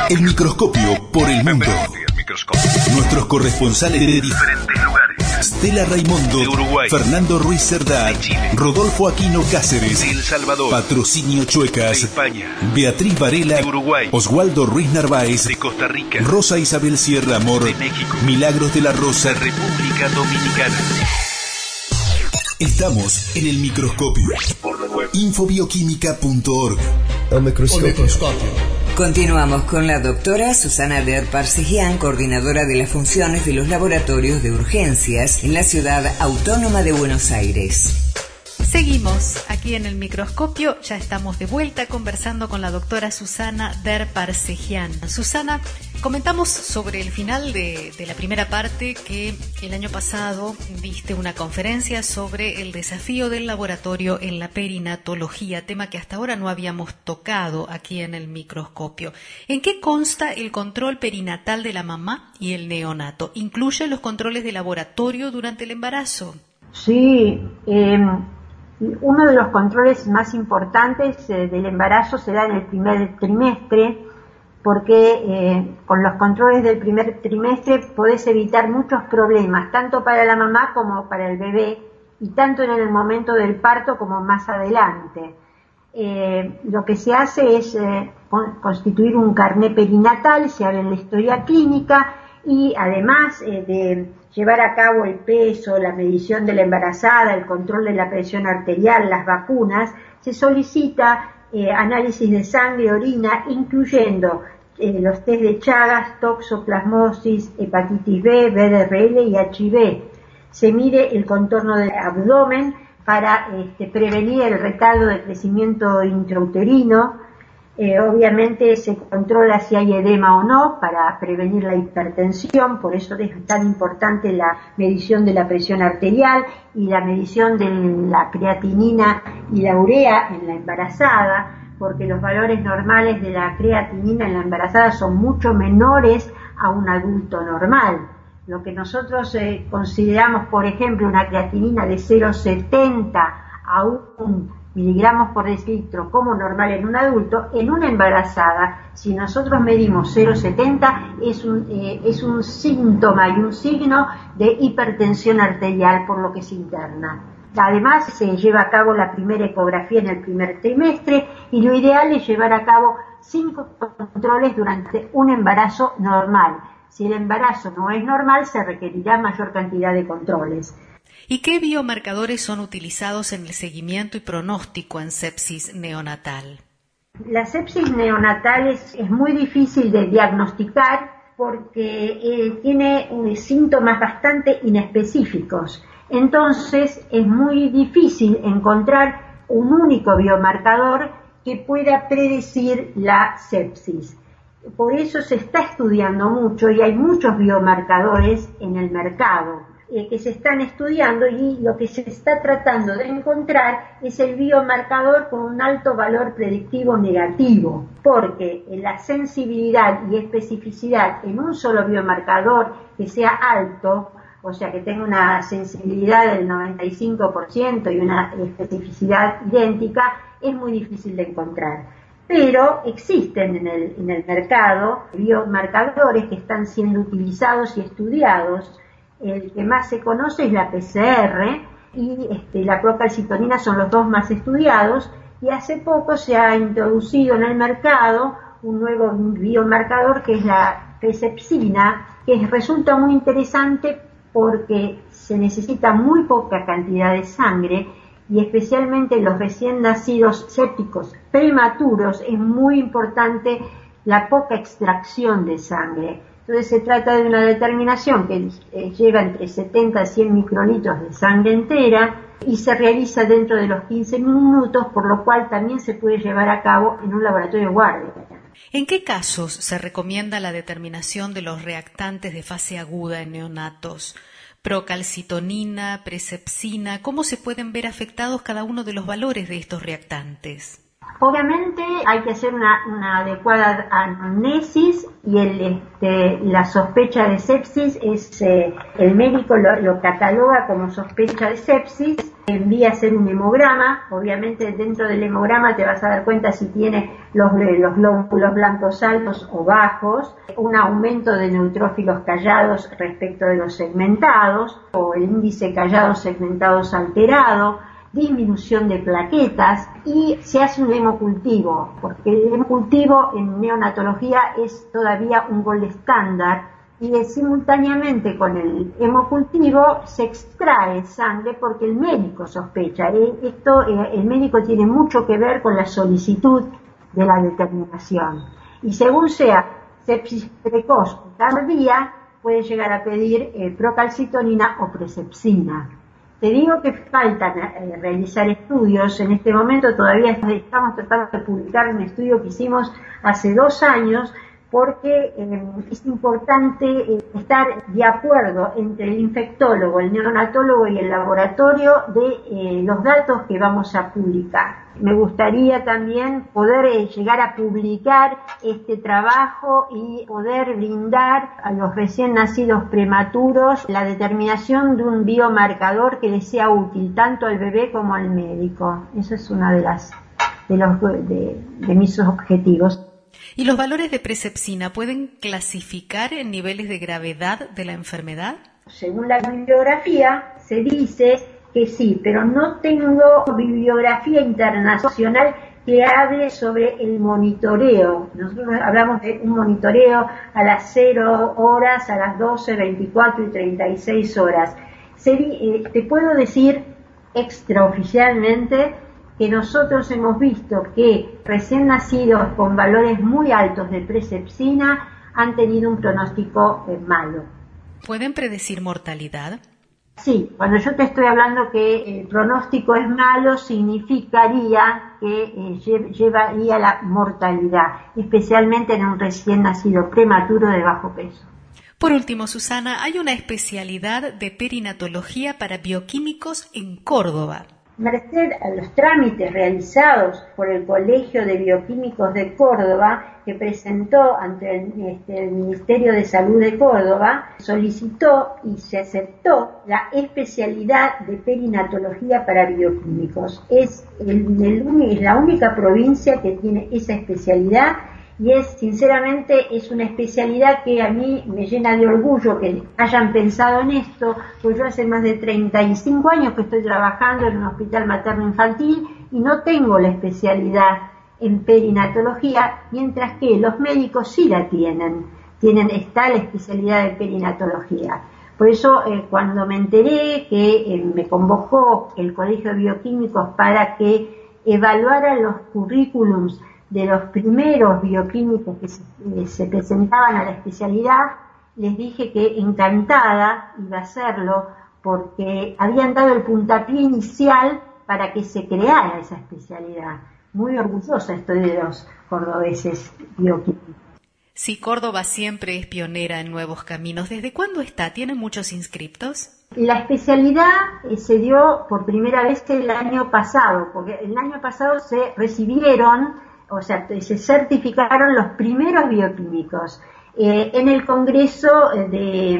El microscopio por el mundo. Nuestros corresponsales de diferentes lugares. Stella Raimundo de Uruguay, Fernando Ruiz Cerdá, Rodolfo Aquino Cáceres de El Salvador, Patrocinio Chuecas de España, Beatriz Varela de Uruguay, Oswaldo Ruiz Narváez de Costa Rica, Rosa Isabel Sierra Amor de México, Milagros de la Rosa de República Dominicana. Estamos en el microscopio. Infobioquímica punto org. El microscopio. Continuamos con la doctora Susana Der Parsegian, coordinadora de las funciones de los laboratorios de urgencias en la Ciudad Autónoma de Buenos Aires. Seguimos aquí en el microscopio, ya estamos de vuelta conversando con la doctora Susana Der Parsegian. Susana, comentamos sobre el final de, de la primera parte que el año pasado diste una conferencia sobre el desafío del laboratorio en la perinatología, tema que hasta ahora no habíamos tocado aquí en el microscopio. ¿En qué consta el control perinatal de la mamá y el neonato? ¿Incluye los controles de laboratorio durante el embarazo? Sí, eh, uno de los controles más importantes eh, del embarazo se da en el primer trimestre, porque eh, con los controles del primer trimestre podés evitar muchos problemas, tanto para la mamá como para el bebé, y tanto en el momento del parto como más adelante. Eh, lo que se hace es eh, con, constituir un carné perinatal, se habla en la historia clínica, y además eh, de llevar a cabo el peso, la medición de la embarazada, el control de la presión arterial, las vacunas, se solicita eh, análisis de sangre, orina, incluyendo eh, los test de Chagas, toxoplasmosis, hepatitis B, B D R L y H I V. Se mide el contorno del abdomen para este, prevenir el retardo de crecimiento intrauterino. Eh, obviamente se controla si hay edema o no para prevenir la hipertensión, por eso es tan importante la medición de la presión arterial y la medición de la creatinina y la urea en la embarazada, porque los valores normales de la creatinina en la embarazada son mucho menores a un adulto normal. Lo que nosotros eh, consideramos, por ejemplo, una creatinina de cero coma setenta a un miligramos por decilitro como normal en un adulto, en una embarazada, si nosotros medimos cero coma setenta, es un, eh, es un síntoma y un signo de hipertensión arterial, por lo que se interna. Además, se lleva a cabo la primera ecografía en el primer trimestre y lo ideal es llevar a cabo cinco controles durante un embarazo normal. Si el embarazo no es normal, se requerirá mayor cantidad de controles. ¿Y qué biomarcadores son utilizados en el seguimiento y pronóstico en sepsis neonatal? La sepsis neonatal es, es muy difícil de diagnosticar porque eh, tiene eh, síntomas bastante inespecíficos. Entonces es muy difícil encontrar un único biomarcador que pueda predecir la sepsis. Por eso se está estudiando mucho y hay muchos biomarcadores en el mercado eh, que se están estudiando, y lo que se está tratando de encontrar es el biomarcador con un alto valor predictivo negativo, porque la sensibilidad y especificidad en un solo biomarcador que sea alto, o sea que tenga una sensibilidad del noventa y cinco por ciento y una especificidad idéntica, es muy difícil de encontrar. Pero existen en el, en el mercado biomarcadores que están siendo utilizados y estudiados. El que más se conoce es la P C R y este, la procalcitonina son los dos más estudiados, y hace poco se ha introducido en el mercado un nuevo biomarcador que es la Hercepsina, que resulta muy interesante porque se necesita muy poca cantidad de sangre, y especialmente en los recién nacidos sépticos prematuros es muy importante la poca extracción de sangre. Entonces se trata de una determinación que eh, lleva entre setenta a cien microlitros de sangre entera y se realiza dentro de los quince minutos, por lo cual también se puede llevar a cabo en un laboratorio de guardia. ¿En qué casos se recomienda la determinación de los reactantes de fase aguda en neonatos? Procalcitonina, presepsina, ¿cómo se pueden ver afectados cada uno de los valores de estos reactantes? Obviamente hay que hacer una, una adecuada anamnesis y el, este, la sospecha de sepsis es, eh, el médico lo, lo cataloga como sospecha de sepsis, envía a hacer un hemograma. Obviamente dentro del hemograma te vas a dar cuenta si tiene los, los glóbulos blancos altos o bajos, un aumento de neutrófilos callados respecto de los segmentados, o el índice callados segmentados alterado, disminución de plaquetas, y se hace un hemocultivo, porque el hemocultivo en neonatología es todavía un gold estándar, y simultáneamente con el hemocultivo se extrae sangre porque el médico sospecha. Esto, el médico tiene mucho que ver con la solicitud de la determinación, y según sea sepsis precoz o tardía, puede llegar a pedir eh, procalcitonina o presepsina. Te digo que faltan eh, realizar estudios. En este momento todavía estamos tratando de publicar un estudio que hicimos hace dos años, porque eh, es importante eh, estar de acuerdo entre el infectólogo, el neonatólogo y el laboratorio de eh, los datos que vamos a publicar. Me gustaría también poder eh, llegar a publicar este trabajo y poder brindar a los recién nacidos prematuros la determinación de un biomarcador que les sea útil tanto al bebé como al médico. Eso es uno de, las, de, los, de, de mis objetivos. ¿Y los valores de presepsina pueden clasificar en niveles de gravedad de la enfermedad? Según la bibliografía se dice que sí, pero no tengo bibliografía internacional que hable sobre el monitoreo. Nosotros hablamos de un monitoreo a las cero horas, a las doce, veinticuatro y treinta y seis horas. Se, eh, te puedo decir extraoficialmente que nosotros hemos visto que recién nacidos con valores muy altos de presepsina han tenido un pronóstico eh, malo. ¿Pueden predecir mortalidad? Sí, cuando yo te estoy hablando que el pronóstico es malo, significaría que eh, lle- llevaría la mortalidad, especialmente en un recién nacido prematuro de bajo peso. Por último, Susana, hay una especialidad de perinatología para bioquímicos en Córdoba. Merced a los trámites realizados por el Colegio de Bioquímicos de Córdoba, que presentó ante el, este, el Ministerio de Salud de Córdoba, solicitó y se aceptó la especialidad de perinatología para bioquímicos. Es, el, el, es la única provincia que tiene esa especialidad, y es, sinceramente, es una especialidad que a mí me llena de orgullo que hayan pensado en esto, pues yo hace más de treinta y cinco años que estoy trabajando en un hospital materno-infantil y no tengo la especialidad en perinatología, mientras que los médicos sí la tienen, tienen está la especialidad de perinatología. Por eso, eh, cuando me enteré que eh, me convocó el Colegio de Bioquímicos para que evaluara los currículums de los primeros bioquímicos que se, eh, se presentaban a la especialidad, les dije que encantada iba a hacerlo, porque habían dado el puntapié inicial para que se creara esa especialidad. Muy orgullosa estoy de los cordobeses bioquímicos. Sí, Córdoba siempre es pionera en nuevos caminos. ¿Desde cuándo está? ¿Tiene muchos inscriptos? La especialidad eh, se dio por primera vez el año pasado, porque el año pasado se recibieron, o sea, se certificaron los primeros bioquímicos. Eh, en el Congreso de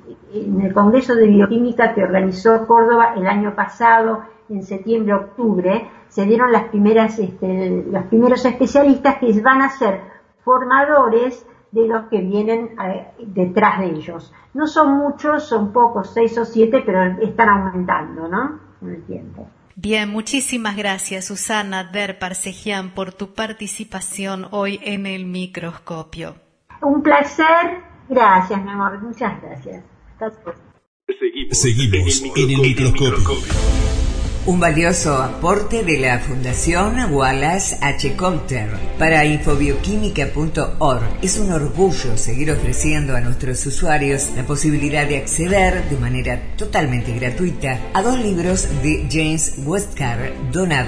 en el Congreso de Bioquímica que organizó Córdoba el año pasado, en septiembre-octubre, se dieron las primeras, este, los primeros especialistas que van a ser formadores de los que vienen eh, detrás de ellos. No son muchos, son pocos, seis o siete, pero están aumentando, ¿no? Con el tiempo. Bien, muchísimas gracias, Susana Der Parsegian, por tu participación hoy en el microscopio. Un placer. Gracias, mi amor. Muchas gracias. Gracias. Seguimos en el microscopio. Un valioso aporte de la Fundación Wallace H. Coulter para infobioquímica punto org. Es un orgullo seguir ofreciendo a nuestros usuarios la posibilidad de acceder de manera totalmente gratuita a dos libros de James Westcott donados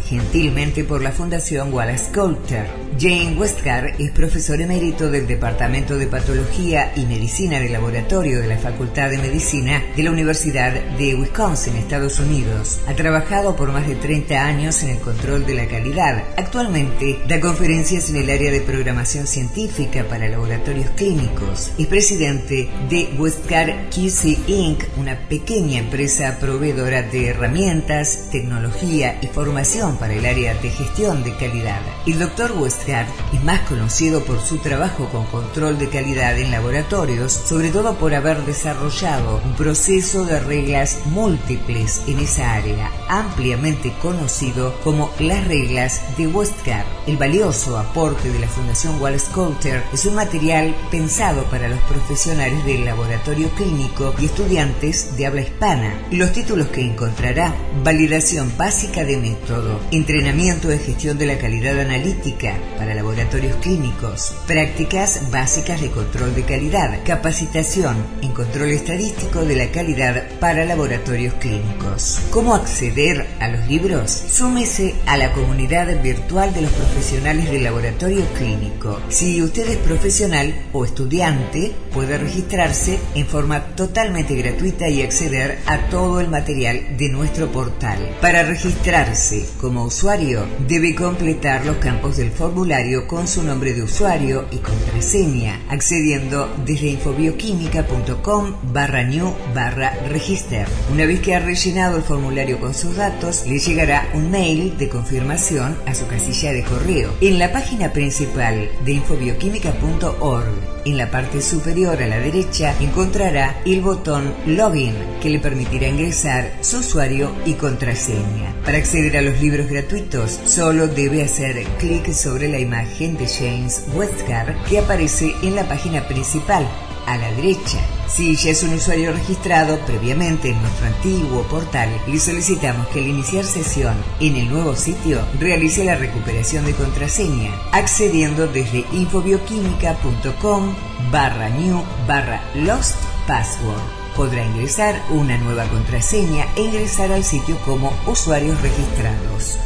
gentilmente por la Fundación Wallace Coulter. Jane Westcott es profesor emérito del Departamento de Patología y Medicina del Laboratorio de la Facultad de Medicina de la Universidad de Wisconsin, Estados Unidos. Ha trabajado por más de treinta años en el control de la calidad. Actualmente da conferencias en el área de programación científica para laboratorios clínicos. Es presidente de Westcott Q C incorporated, una pequeña empresa proveedora de herramientas, tecnología y formación para el área de gestión de calidad. El doctor Westcott es más conocido por su trabajo con control de calidad en laboratorios, sobre todo por haber desarrollado un proceso de reglas múltiples en esa área, ampliamente conocido como las reglas de Westcott. El valioso aporte de la Fundación Wallace Coulter es un material pensado para los profesionales del laboratorio clínico y estudiantes de habla hispana. Los títulos que encontrará: validación básica de método, entrenamiento de gestión de la calidad analítica para laboratorios clínicos, prácticas básicas de control de calidad, capacitación en control estadístico de la calidad para laboratorios clínicos. ¿Cómo acceder a los libros? Súmese a la comunidad virtual de los profesionales del laboratorio clínico. Si usted es profesional o estudiante, puede registrarse en forma totalmente gratuita y acceder a todo el material de nuestro portal. Para registrarse como usuario, debe completar los campos del formulario con su nombre de usuario y contraseña, accediendo desde infobioquímica.com barra new barra register. Una vez que ha rellenado el formulario con sus datos, le llegará un mail de confirmación a su casilla de correo. En la página principal de infobioquímica punto org, en la parte superior a la derecha, encontrará el botón Login, que le permitirá ingresar su usuario y contraseña. Para acceder a los libros gratuitos, solo debe hacer clic sobre la imagen de James Westcott que aparece en la página principal, a la derecha. Si ya es un usuario registrado previamente en nuestro antiguo portal, le solicitamos que al iniciar sesión en el nuevo sitio realice la recuperación de contraseña, accediendo desde infobioquímica.com barra new barra lost password. Podrá ingresar una nueva contraseña e ingresar al sitio como usuarios registrados.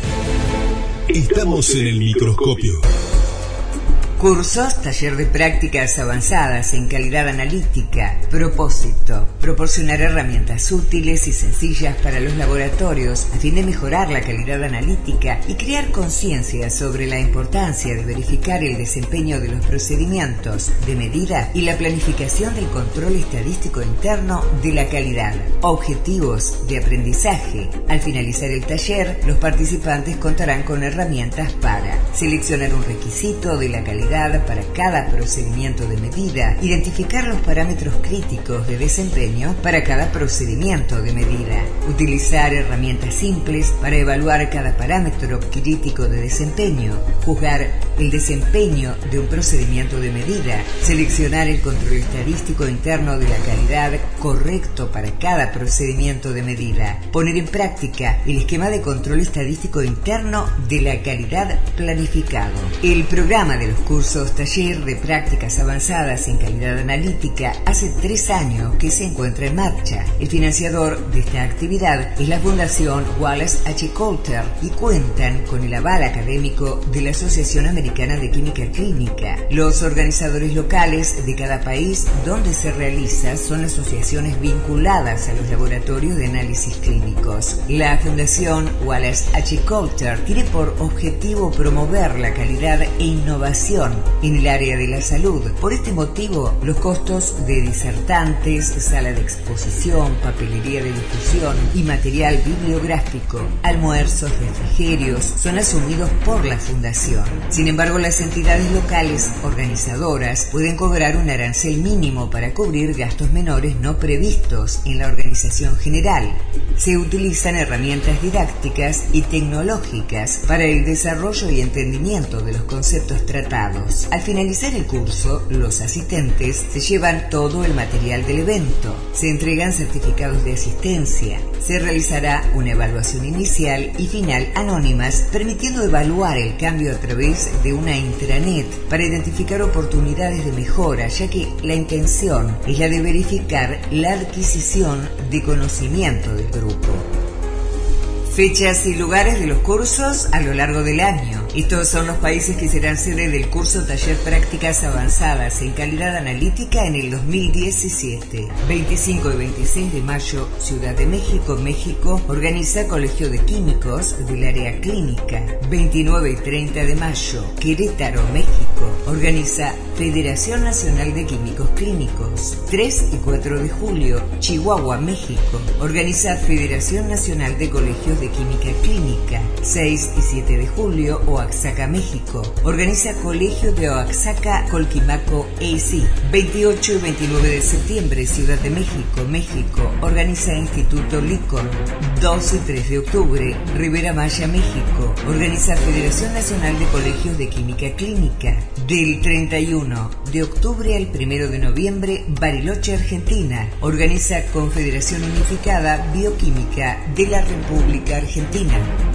Estamos en el microscopio. Cursos, taller de prácticas avanzadas en calidad analítica. Propósito: proporcionar herramientas útiles y sencillas para los laboratorios a fin de mejorar la calidad analítica y crear conciencia sobre la importancia de verificar el desempeño de los procedimientos de medida y la planificación del control estadístico interno de la calidad. Objetivos de aprendizaje: al finalizar el taller, los participantes contarán con herramientas para seleccionar un requisito de la calidad para cada procedimiento de medida, identificar los parámetros críticos de desempeño para cada procedimiento de medida, utilizar herramientas simples para evaluar cada parámetro crítico de desempeño, juzgar el desempeño de un procedimiento de medida, seleccionar el control estadístico interno de la calidad correcto para cada procedimiento de medida, poner en práctica el esquema de control estadístico interno de la calidad planificado. El programa de los cursos taller de prácticas avanzadas en calidad analítica hace tres años que se encuentra en marcha. El financiador de esta actividad es la Fundación Wallace H. Coulter y cuentan con el aval académico de la Asociación Americana de Química Clínica. Los organizadores locales de cada país donde se realiza son asociaciones vinculadas a los laboratorios de análisis clínicos. La Fundación Wallace H. Coulter tiene por objetivo promover la calidad e innovación en el área de la salud. Por este motivo, los costos de disertantes, sala de exposición, papelería de difusión y material bibliográfico, almuerzos, refrigerios, son asumidos por la Fundación. Sin embargo, las entidades locales organizadoras pueden cobrar un arancel mínimo para cubrir gastos menores no previstos en la organización general. Se utilizan herramientas didácticas y tecnológicas para el desarrollo y entendimiento de los conceptos tratados. Al finalizar el curso, los asistentes se llevan todo el material del evento, se entregan certificados de asistencia, se realizará una evaluación inicial y final anónimas, permitiendo evaluar el cambio a través de una intranet para identificar oportunidades de mejora, ya que la intención es la de verificar la adquisición de conocimiento del grupo. Fechas y lugares de los cursos a lo largo del año. Estos son los países que serán sede del curso Taller Prácticas Avanzadas en Calidad Analítica en el dos mil diecisiete. veinticinco y veintiséis de mayo, Ciudad de México, México, organiza Colegio de Químicos del Área Clínica. veintinueve y treinta de mayo, Querétaro, México, organiza Federación Nacional de Químicos Clínicos. tres y cuatro de julio, Chihuahua, México, organiza Federación Nacional de Colegios de Química Clínica. seis y siete de julio, Oaxaca, México, organiza Colegio de Oaxaca, Colquimaco, A C. veintiocho y veintinueve de septiembre, Ciudad de México, México, organiza Instituto Licor. dos y tres de octubre, Rivera Maya, México, organiza Federación Nacional de Colegios de Química Clínica. Del treinta y uno de octubre al primero de noviembre, Bariloche, Argentina, organiza Confederación Unificada Bioquímica de la República Argentina.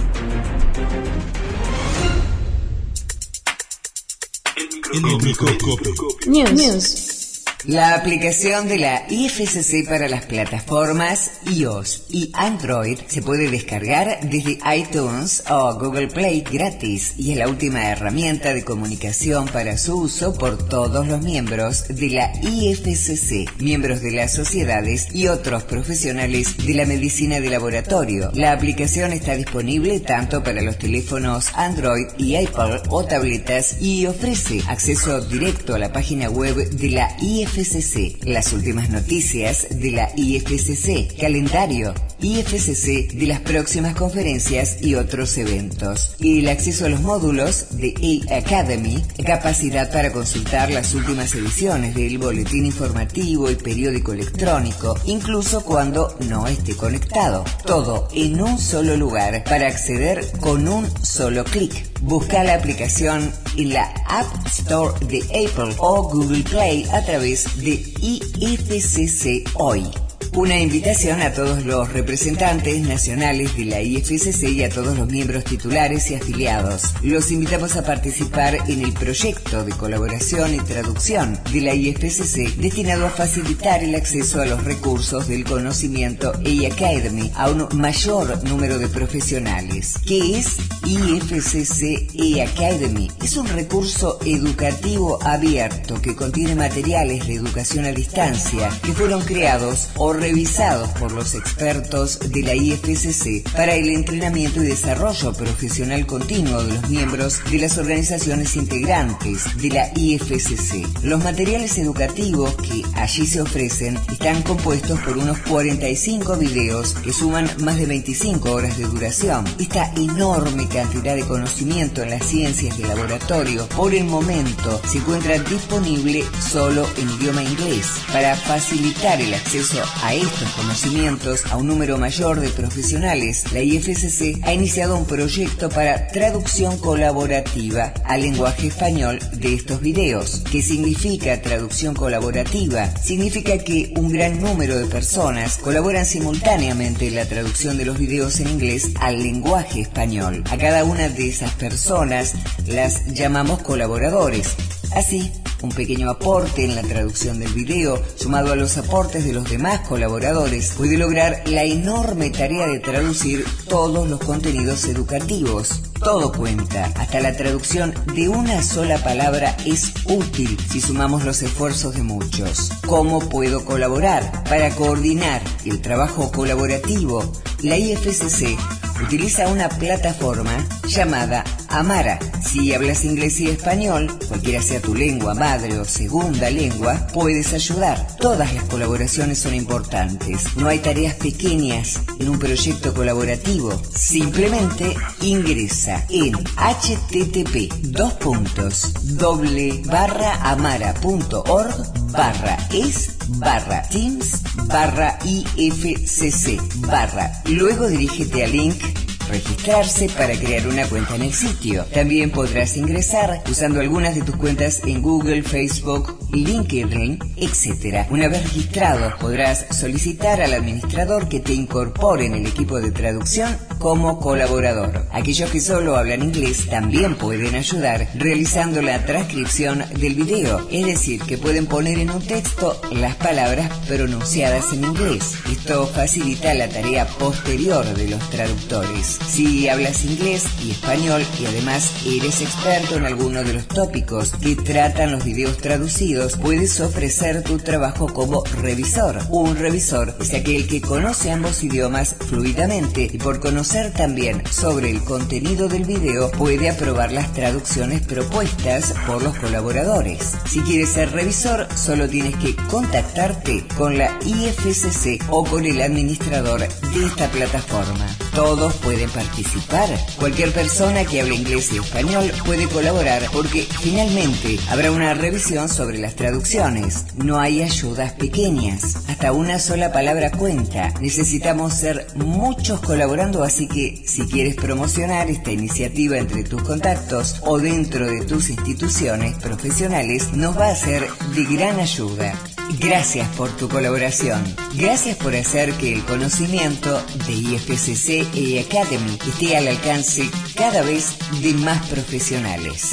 El microscopio. News. News. La aplicación de la I F C C para las plataformas iOS y Android se puede descargar desde iTunes o Google Play gratis y es la última herramienta de comunicación para su uso por todos los miembros de la I F C C, miembros de las sociedades y otros profesionales de la medicina de laboratorio. La aplicación está disponible tanto para los teléfonos Android y Apple o tabletas y ofrece acceso directo a la página web de la I F C C, las últimas noticias de la I F C C, calendario I F C C de las próximas conferencias y otros eventos, y el acceso a los módulos de E-Academy, capacidad para consultar las últimas ediciones del boletín informativo y periódico electrónico, incluso cuando no esté conectado. Todo en un solo lugar para acceder con un solo clic. Busca la aplicación en la App Store de Apple o Google Play a través de I F C C Hoy. Una invitación a todos los representantes nacionales de la I F C C y a todos los miembros titulares y afiliados. Los invitamos a participar en el proyecto de colaboración y traducción de la I F C C destinado a facilitar el acceso a los recursos del conocimiento E-Academy a un mayor número de profesionales. ¿Qué es I F C C E-Academy? Es un recurso educativo abierto que contiene materiales de educación a distancia que fueron creados o revisados por los expertos de la I F C C para el entrenamiento y desarrollo profesional continuo de los miembros de las organizaciones integrantes de la I F C C. Los materiales educativos que allí se ofrecen están compuestos por unos cuarenta y cinco videos que suman más de veinticinco horas de duración. Esta enorme cantidad de conocimiento en las ciencias de laboratorio por el momento se encuentra disponible solo en idioma inglés. Para facilitar el acceso a estos conocimientos a un número mayor de profesionales, la I F C C ha iniciado un proyecto para traducción colaborativa al lenguaje español de estos videos. ¿Qué significa traducción colaborativa? Significa que un gran número de personas colaboran simultáneamente en la traducción de los videos en inglés al lenguaje español. A cada una de esas personas las llamamos colaboradores. Así, un pequeño aporte en la traducción del video, sumado a los aportes de los demás colaboradores, puede lograr la enorme tarea de traducir todos los contenidos educativos. Todo cuenta, hasta la traducción de una sola palabra es útil si sumamos los esfuerzos de muchos. ¿Cómo puedo colaborar? Para coordinar el trabajo colaborativo, la I F C C utiliza una plataforma llamada Amara. Si hablas inglés y español, cualquiera sea tu lengua madre o segunda lengua, puedes ayudar. Todas las colaboraciones son importantes. No hay tareas pequeñas en un proyecto colaborativo. Simplemente ingresa en http dos puntos doble barra amara punto org barra es barra teams barra ifcc barra. Luego dirígete al link registrarse para crear una cuenta en el sitio. También podrás ingresar usando algunas de tus cuentas en Google, Facebook, LinkedIn, etcétera. Una vez registrado, podrás solicitar al administrador que te incorpore en el equipo de traducción como colaborador. Aquellos que solo hablan inglés también pueden ayudar realizando la transcripción del video, es decir, que pueden poner en un texto las palabras pronunciadas en inglés. Esto facilita la tarea posterior de los traductores. Si hablas inglés y español y además eres experto en alguno de los tópicos que tratan los videos traducidos, puedes ofrecer tu trabajo como revisor. Un revisor es aquel que conoce ambos idiomas fluidamente y por conocer también sobre el contenido del video puede aprobar las traducciones propuestas por los colaboradores. Si quieres ser revisor, solo tienes que contactarte con la I F C C o con el administrador de esta plataforma. Todos pueden participar. Cualquier persona que hable inglés y español puede colaborar porque finalmente habrá una revisión sobre las traducciones. No hay ayudas pequeñas. Hasta una sola palabra cuenta. Necesitamos ser muchos colaborando, así que si quieres promocionar esta iniciativa entre tus contactos o dentro de tus instituciones profesionales, nos va a ser de gran ayuda. Gracias por tu colaboración. Gracias por hacer que el conocimiento de I F C C e Academy esté al alcance cada vez de más profesionales.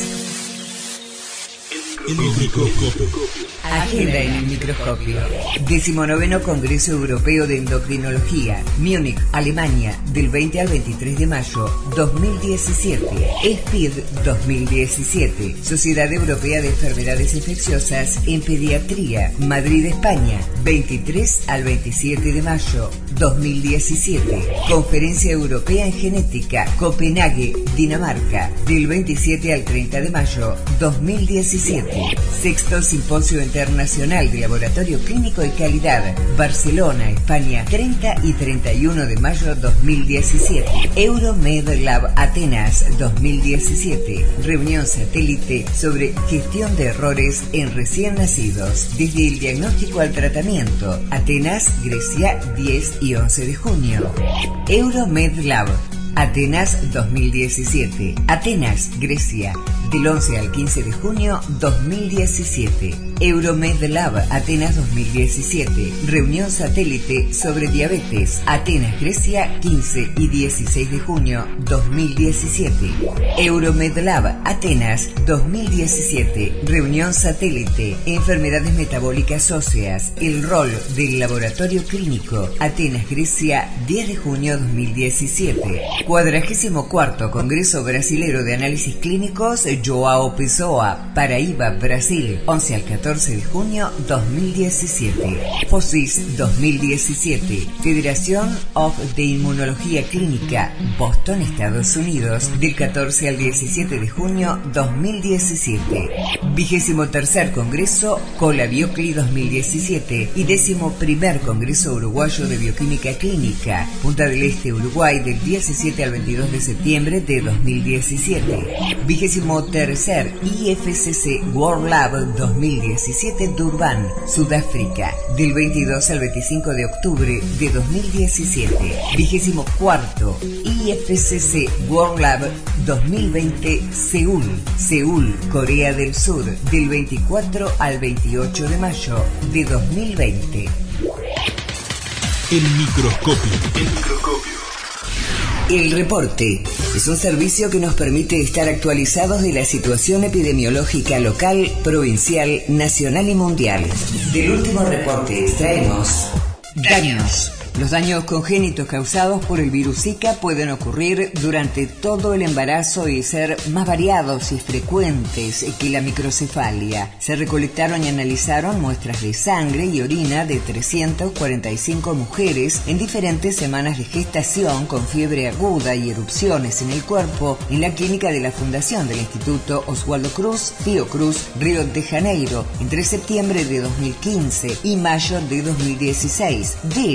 El microscopio. Agenda en el microscopio. Decimonoveno Congreso Europeo de Endocrinología, Múnich, Alemania, del veinte al veintitrés de mayo dos mil diecisiete. S P I D dos mil diecisiete. Sociedad Europea de Enfermedades Infecciosas en Pediatría, Madrid, España, veintitrés al veintisiete de mayo dos mil diecisiete. Conferencia Europea en Genética, Copenhague, Dinamarca, del veintisiete al treinta de mayo dos mil diecisiete. Sexto Simposio Internacional de Laboratorio Clínico y Calidad, Barcelona, España, treinta y treinta y uno de mayo dos mil diecisiete. Euromed Lab Atenas dos mil diecisiete. Reunión satélite sobre gestión de errores en recién nacidos, desde el diagnóstico al tratamiento. Atenas, Grecia, diez y once de junio. Euromed Lab Atenas dos mil diecisiete. Atenas, Grecia, del once al quince de junio dos mil diecisiete. Euromed Lab Atenas dos mil diecisiete. Reunión satélite sobre diabetes. Atenas, Grecia, quince y dieciséis de junio dos mil diecisiete. Euromed Lab Atenas dos mil diecisiete. Reunión satélite. Enfermedades metabólicas óseas. El rol del laboratorio clínico. Atenas, Grecia, diez de junio dos mil diecisiete. Cuadragésimo cuarto Congreso Brasilero de Análisis Clínicos Joao Pessoa, Paraíba, Brasil, once al catorce de junio dos mil diecisiete. FOSIS dos mil diecisiete, Federación of de Inmunología Clínica, Boston, Estados Unidos, del catorce al diecisiete de junio dos mil diecisiete. Vigésimo tercer Congreso Cola Biocli dos mil diecisiete y décimo primer Congreso Uruguayo de Bioquímica Clínica, Punta del Este, Uruguay, del diecisiete al veintidós de septiembre de dos mil diecisiete. Vigésimo tercer I F C C World Lab dos mil diecisiete Durban, Sudáfrica, del veintidós al veinticinco de octubre de dos mil diecisiete. Vigésimo cuarto I F C C World Lab dos mil veinte Seúl, Seúl, Corea del Sur, del veinticuatro al veintiocho de mayo de dos mil veinte. El microscopio. El microscopio. El reporte es un servicio que nos permite estar actualizados de la situación epidemiológica local, provincial, nacional y mundial. Del último reporte extraemos daños. Los daños congénitos causados por el virus Zika pueden ocurrir durante todo el embarazo y ser más variados y frecuentes que la microcefalia. Se recolectaron y analizaron muestras de sangre y orina de trescientas cuarenta y cinco mujeres en diferentes semanas de gestación con fiebre aguda y erupciones en el cuerpo en la clínica de la Fundación del Instituto Oswaldo Cruz, Fiocruz, Río de Janeiro, entre septiembre de dos mil quince y mayo de dos mil dieciséis. De ellas,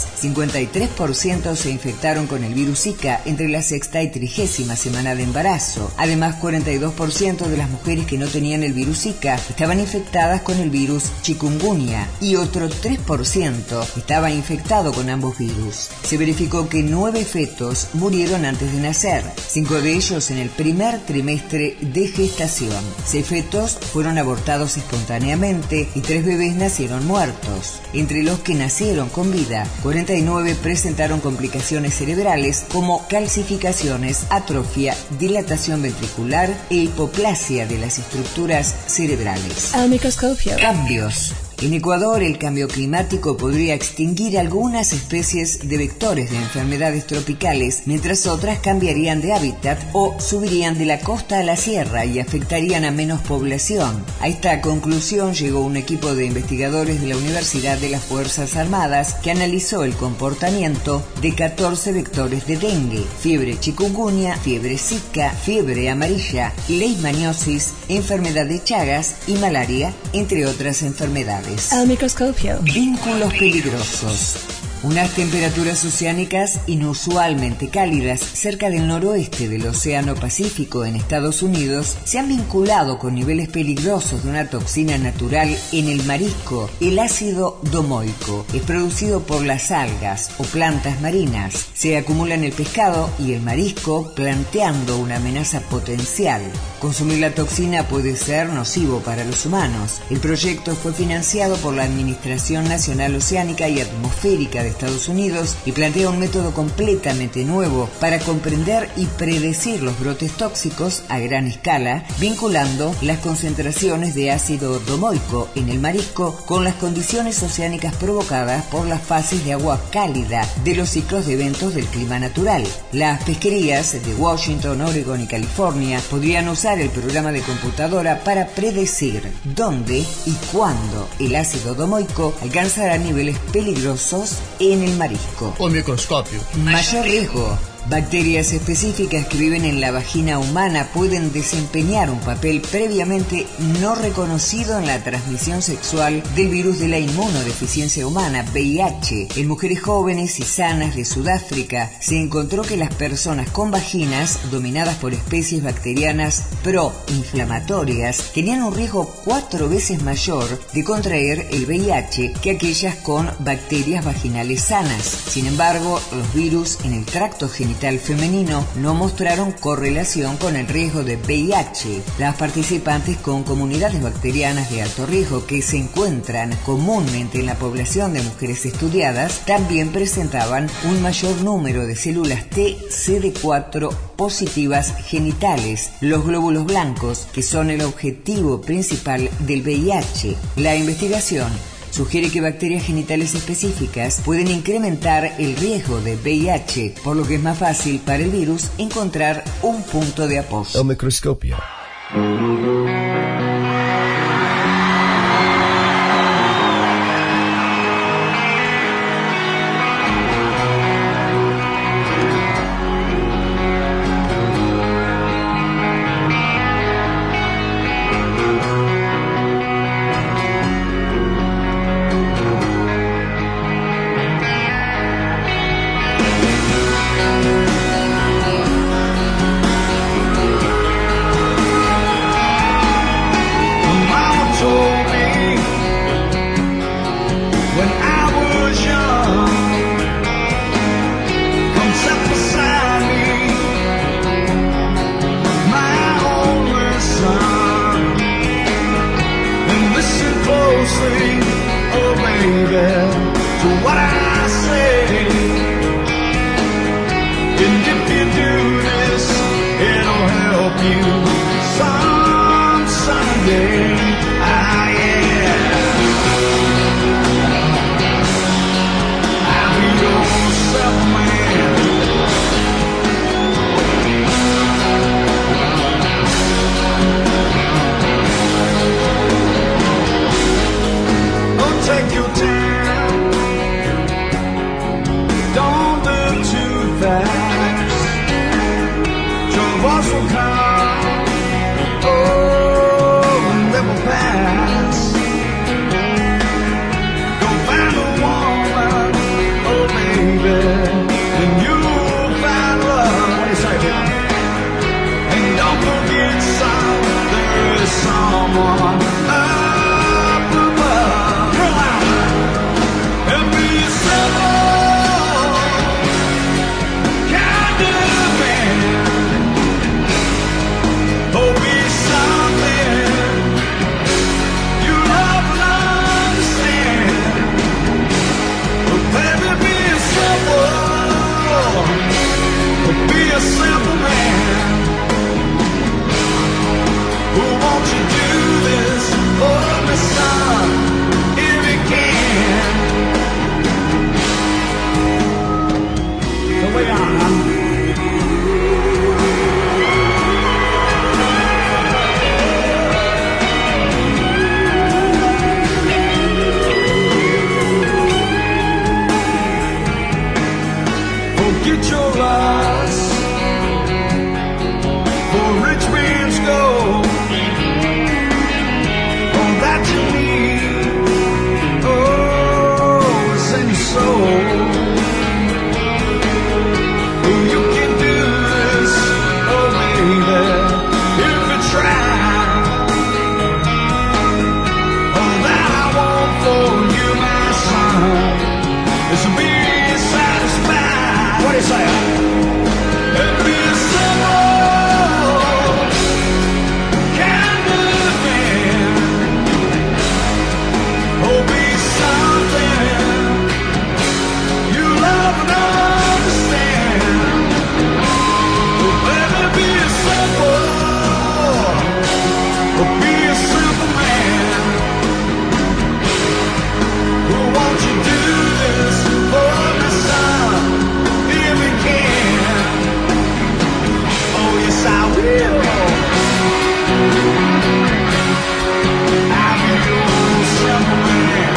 cincuenta y tres por ciento se infectaron con el virus Zika entre la sexta y trigésima semana de embarazo. Además, cuarenta y dos por ciento de las mujeres que no tenían el virus Zika estaban infectadas con el virus chikungunya y otro tres por ciento estaba infectado con ambos virus. Se verificó que nueve fetos murieron antes de nacer, cinco de ellos en el primer trimestre de gestación. Seis fetos fueron abortados espontáneamente y tres bebés nacieron muertos. Entre los que nacieron con vida, cuarenta y nueve presentaron complicaciones cerebrales como calcificaciones, atrofia, dilatación ventricular e hipoplasia de las estructuras cerebrales. Al microscopio. Cambios. En Ecuador, el cambio climático podría extinguir algunas especies de vectores de enfermedades tropicales, mientras otras cambiarían de hábitat o subirían de la costa a la sierra y afectarían a menos población. A esta conclusión llegó un equipo de investigadores de la Universidad de las Fuerzas Armadas que analizó el comportamiento de catorce vectores de dengue, fiebre chikungunya, fiebre zika, fiebre amarilla, leishmaniosis, enfermedad de Chagas y malaria, entre otras enfermedades. Al microscopio. Vínculos peligrosos. Unas temperaturas oceánicas inusualmente cálidas cerca del noroeste del Océano Pacífico en Estados Unidos se han vinculado con niveles peligrosos de una toxina natural en el marisco, el ácido domoico. Es producido por las algas o plantas marinas. Se acumula en el pescado y el marisco, planteando una amenaza potencial. Consumir la toxina puede ser nocivo para los humanos. El proyecto fue financiado por la Administración Nacional Oceánica y Atmosférica de Estados Unidos y plantea un método completamente nuevo para comprender y predecir los brotes tóxicos a gran escala, vinculando las concentraciones de ácido domoico en el marisco con las condiciones oceánicas provocadas por las fases de agua cálida de los ciclos de eventos del clima natural. Las pesquerías de Washington, Oregon y California podrían usar el programa de computadora para predecir dónde y cuándo el ácido domoico alcanzará niveles peligrosos en el marisco. O microscopio. Mayor riesgo. Bacterias específicas que viven en la vagina humana pueden desempeñar un papel previamente no reconocido en la transmisión sexual del virus de la inmunodeficiencia humana, V I H. En mujeres jóvenes y sanas de Sudáfrica se encontró que las personas con vaginas dominadas por especies bacterianas proinflamatorias tenían un riesgo cuatro veces mayor de contraer el V I H que aquellas con bacterias vaginales sanas. Sin embargo, los virus en el tracto genital femenino no mostraron correlación con el riesgo de V I H. Las participantes con comunidades bacterianas de alto riesgo que se encuentran comúnmente en la población de mujeres estudiadas también presentaban un mayor número de células T C D cuatro positivas genitales, los glóbulos blancos, que son el objetivo principal del V I H. La investigación sugiere que bacterias genitales específicas pueden incrementar el riesgo de V I H, por lo que es más fácil para el virus encontrar un punto de apoyo. El microscopio. someone up above. And be simple, kind of man. Oh, be something you love and understand. Oh, baby, be simple, be a simple man. Who won't you do this for me, son, if you can? So wait on, huh? Forget your loss for rich man's gold. All that you need, oh, is in your soul. Oh, you can do this, oh baby, if you try. All that I want for you, my son, is to be satisfied. What do you say? And be simple, kind of man. Oh, be something you love and understand. Oh, baby, be simple, oh, be a simple man. Who won't you do this for me, son, if you can? Oh, yes, I will. I'll be your simple man.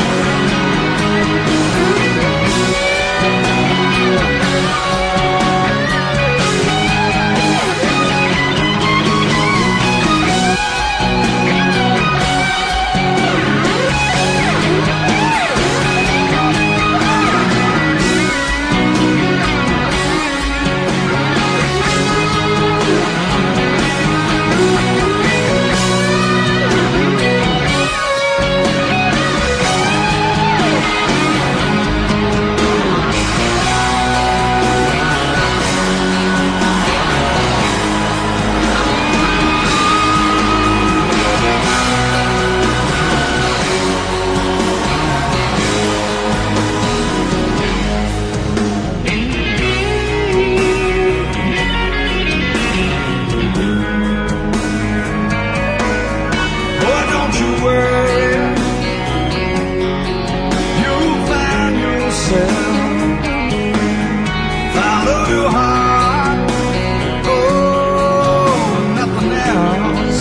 Boy, don't you worry, you'll find yourself. Follow your heart, oh, nothing else.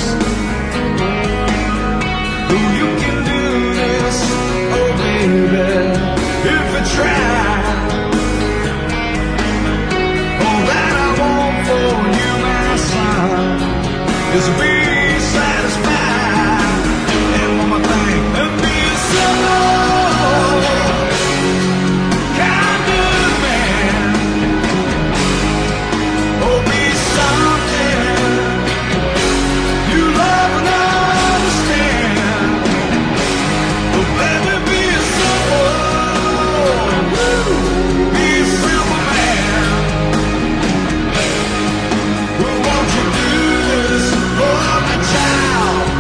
Oh, you can do this, oh baby, if you try. All that I want for you, my son, is to be satisfied. And one more thing, and be simple, kind of man. Oh, be something you love and understand. Oh, baby, be simple, be a simple man. Who won't you do this for my child?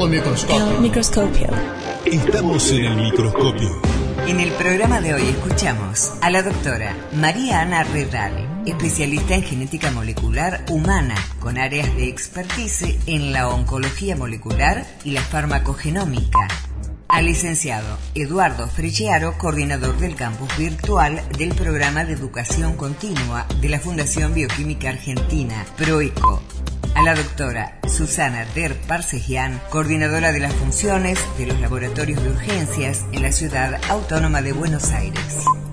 o microscopio. El microscopio. Estamos en el microscopio. En el programa de hoy escuchamos a la doctora María Ana Redal, especialista en genética molecular humana, con áreas de expertise en la oncología molecular y la farmacogenómica. Al licenciado Eduardo Frechearo, coordinador del campus virtual del programa de educación continua de la Fundación Bioquímica Argentina, PROECO. A la doctora Susana Der Parsegian, coordinadora de las funciones de los laboratorios de urgencias en la Ciudad Autónoma de Buenos Aires.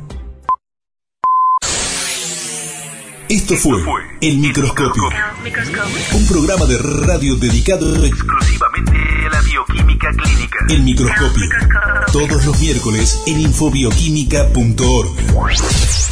Esto fue El Microscopio, un programa de radio dedicado exclusivamente a la bioquímica clínica. El Microscopio, todos los miércoles en infobioquímica punto org.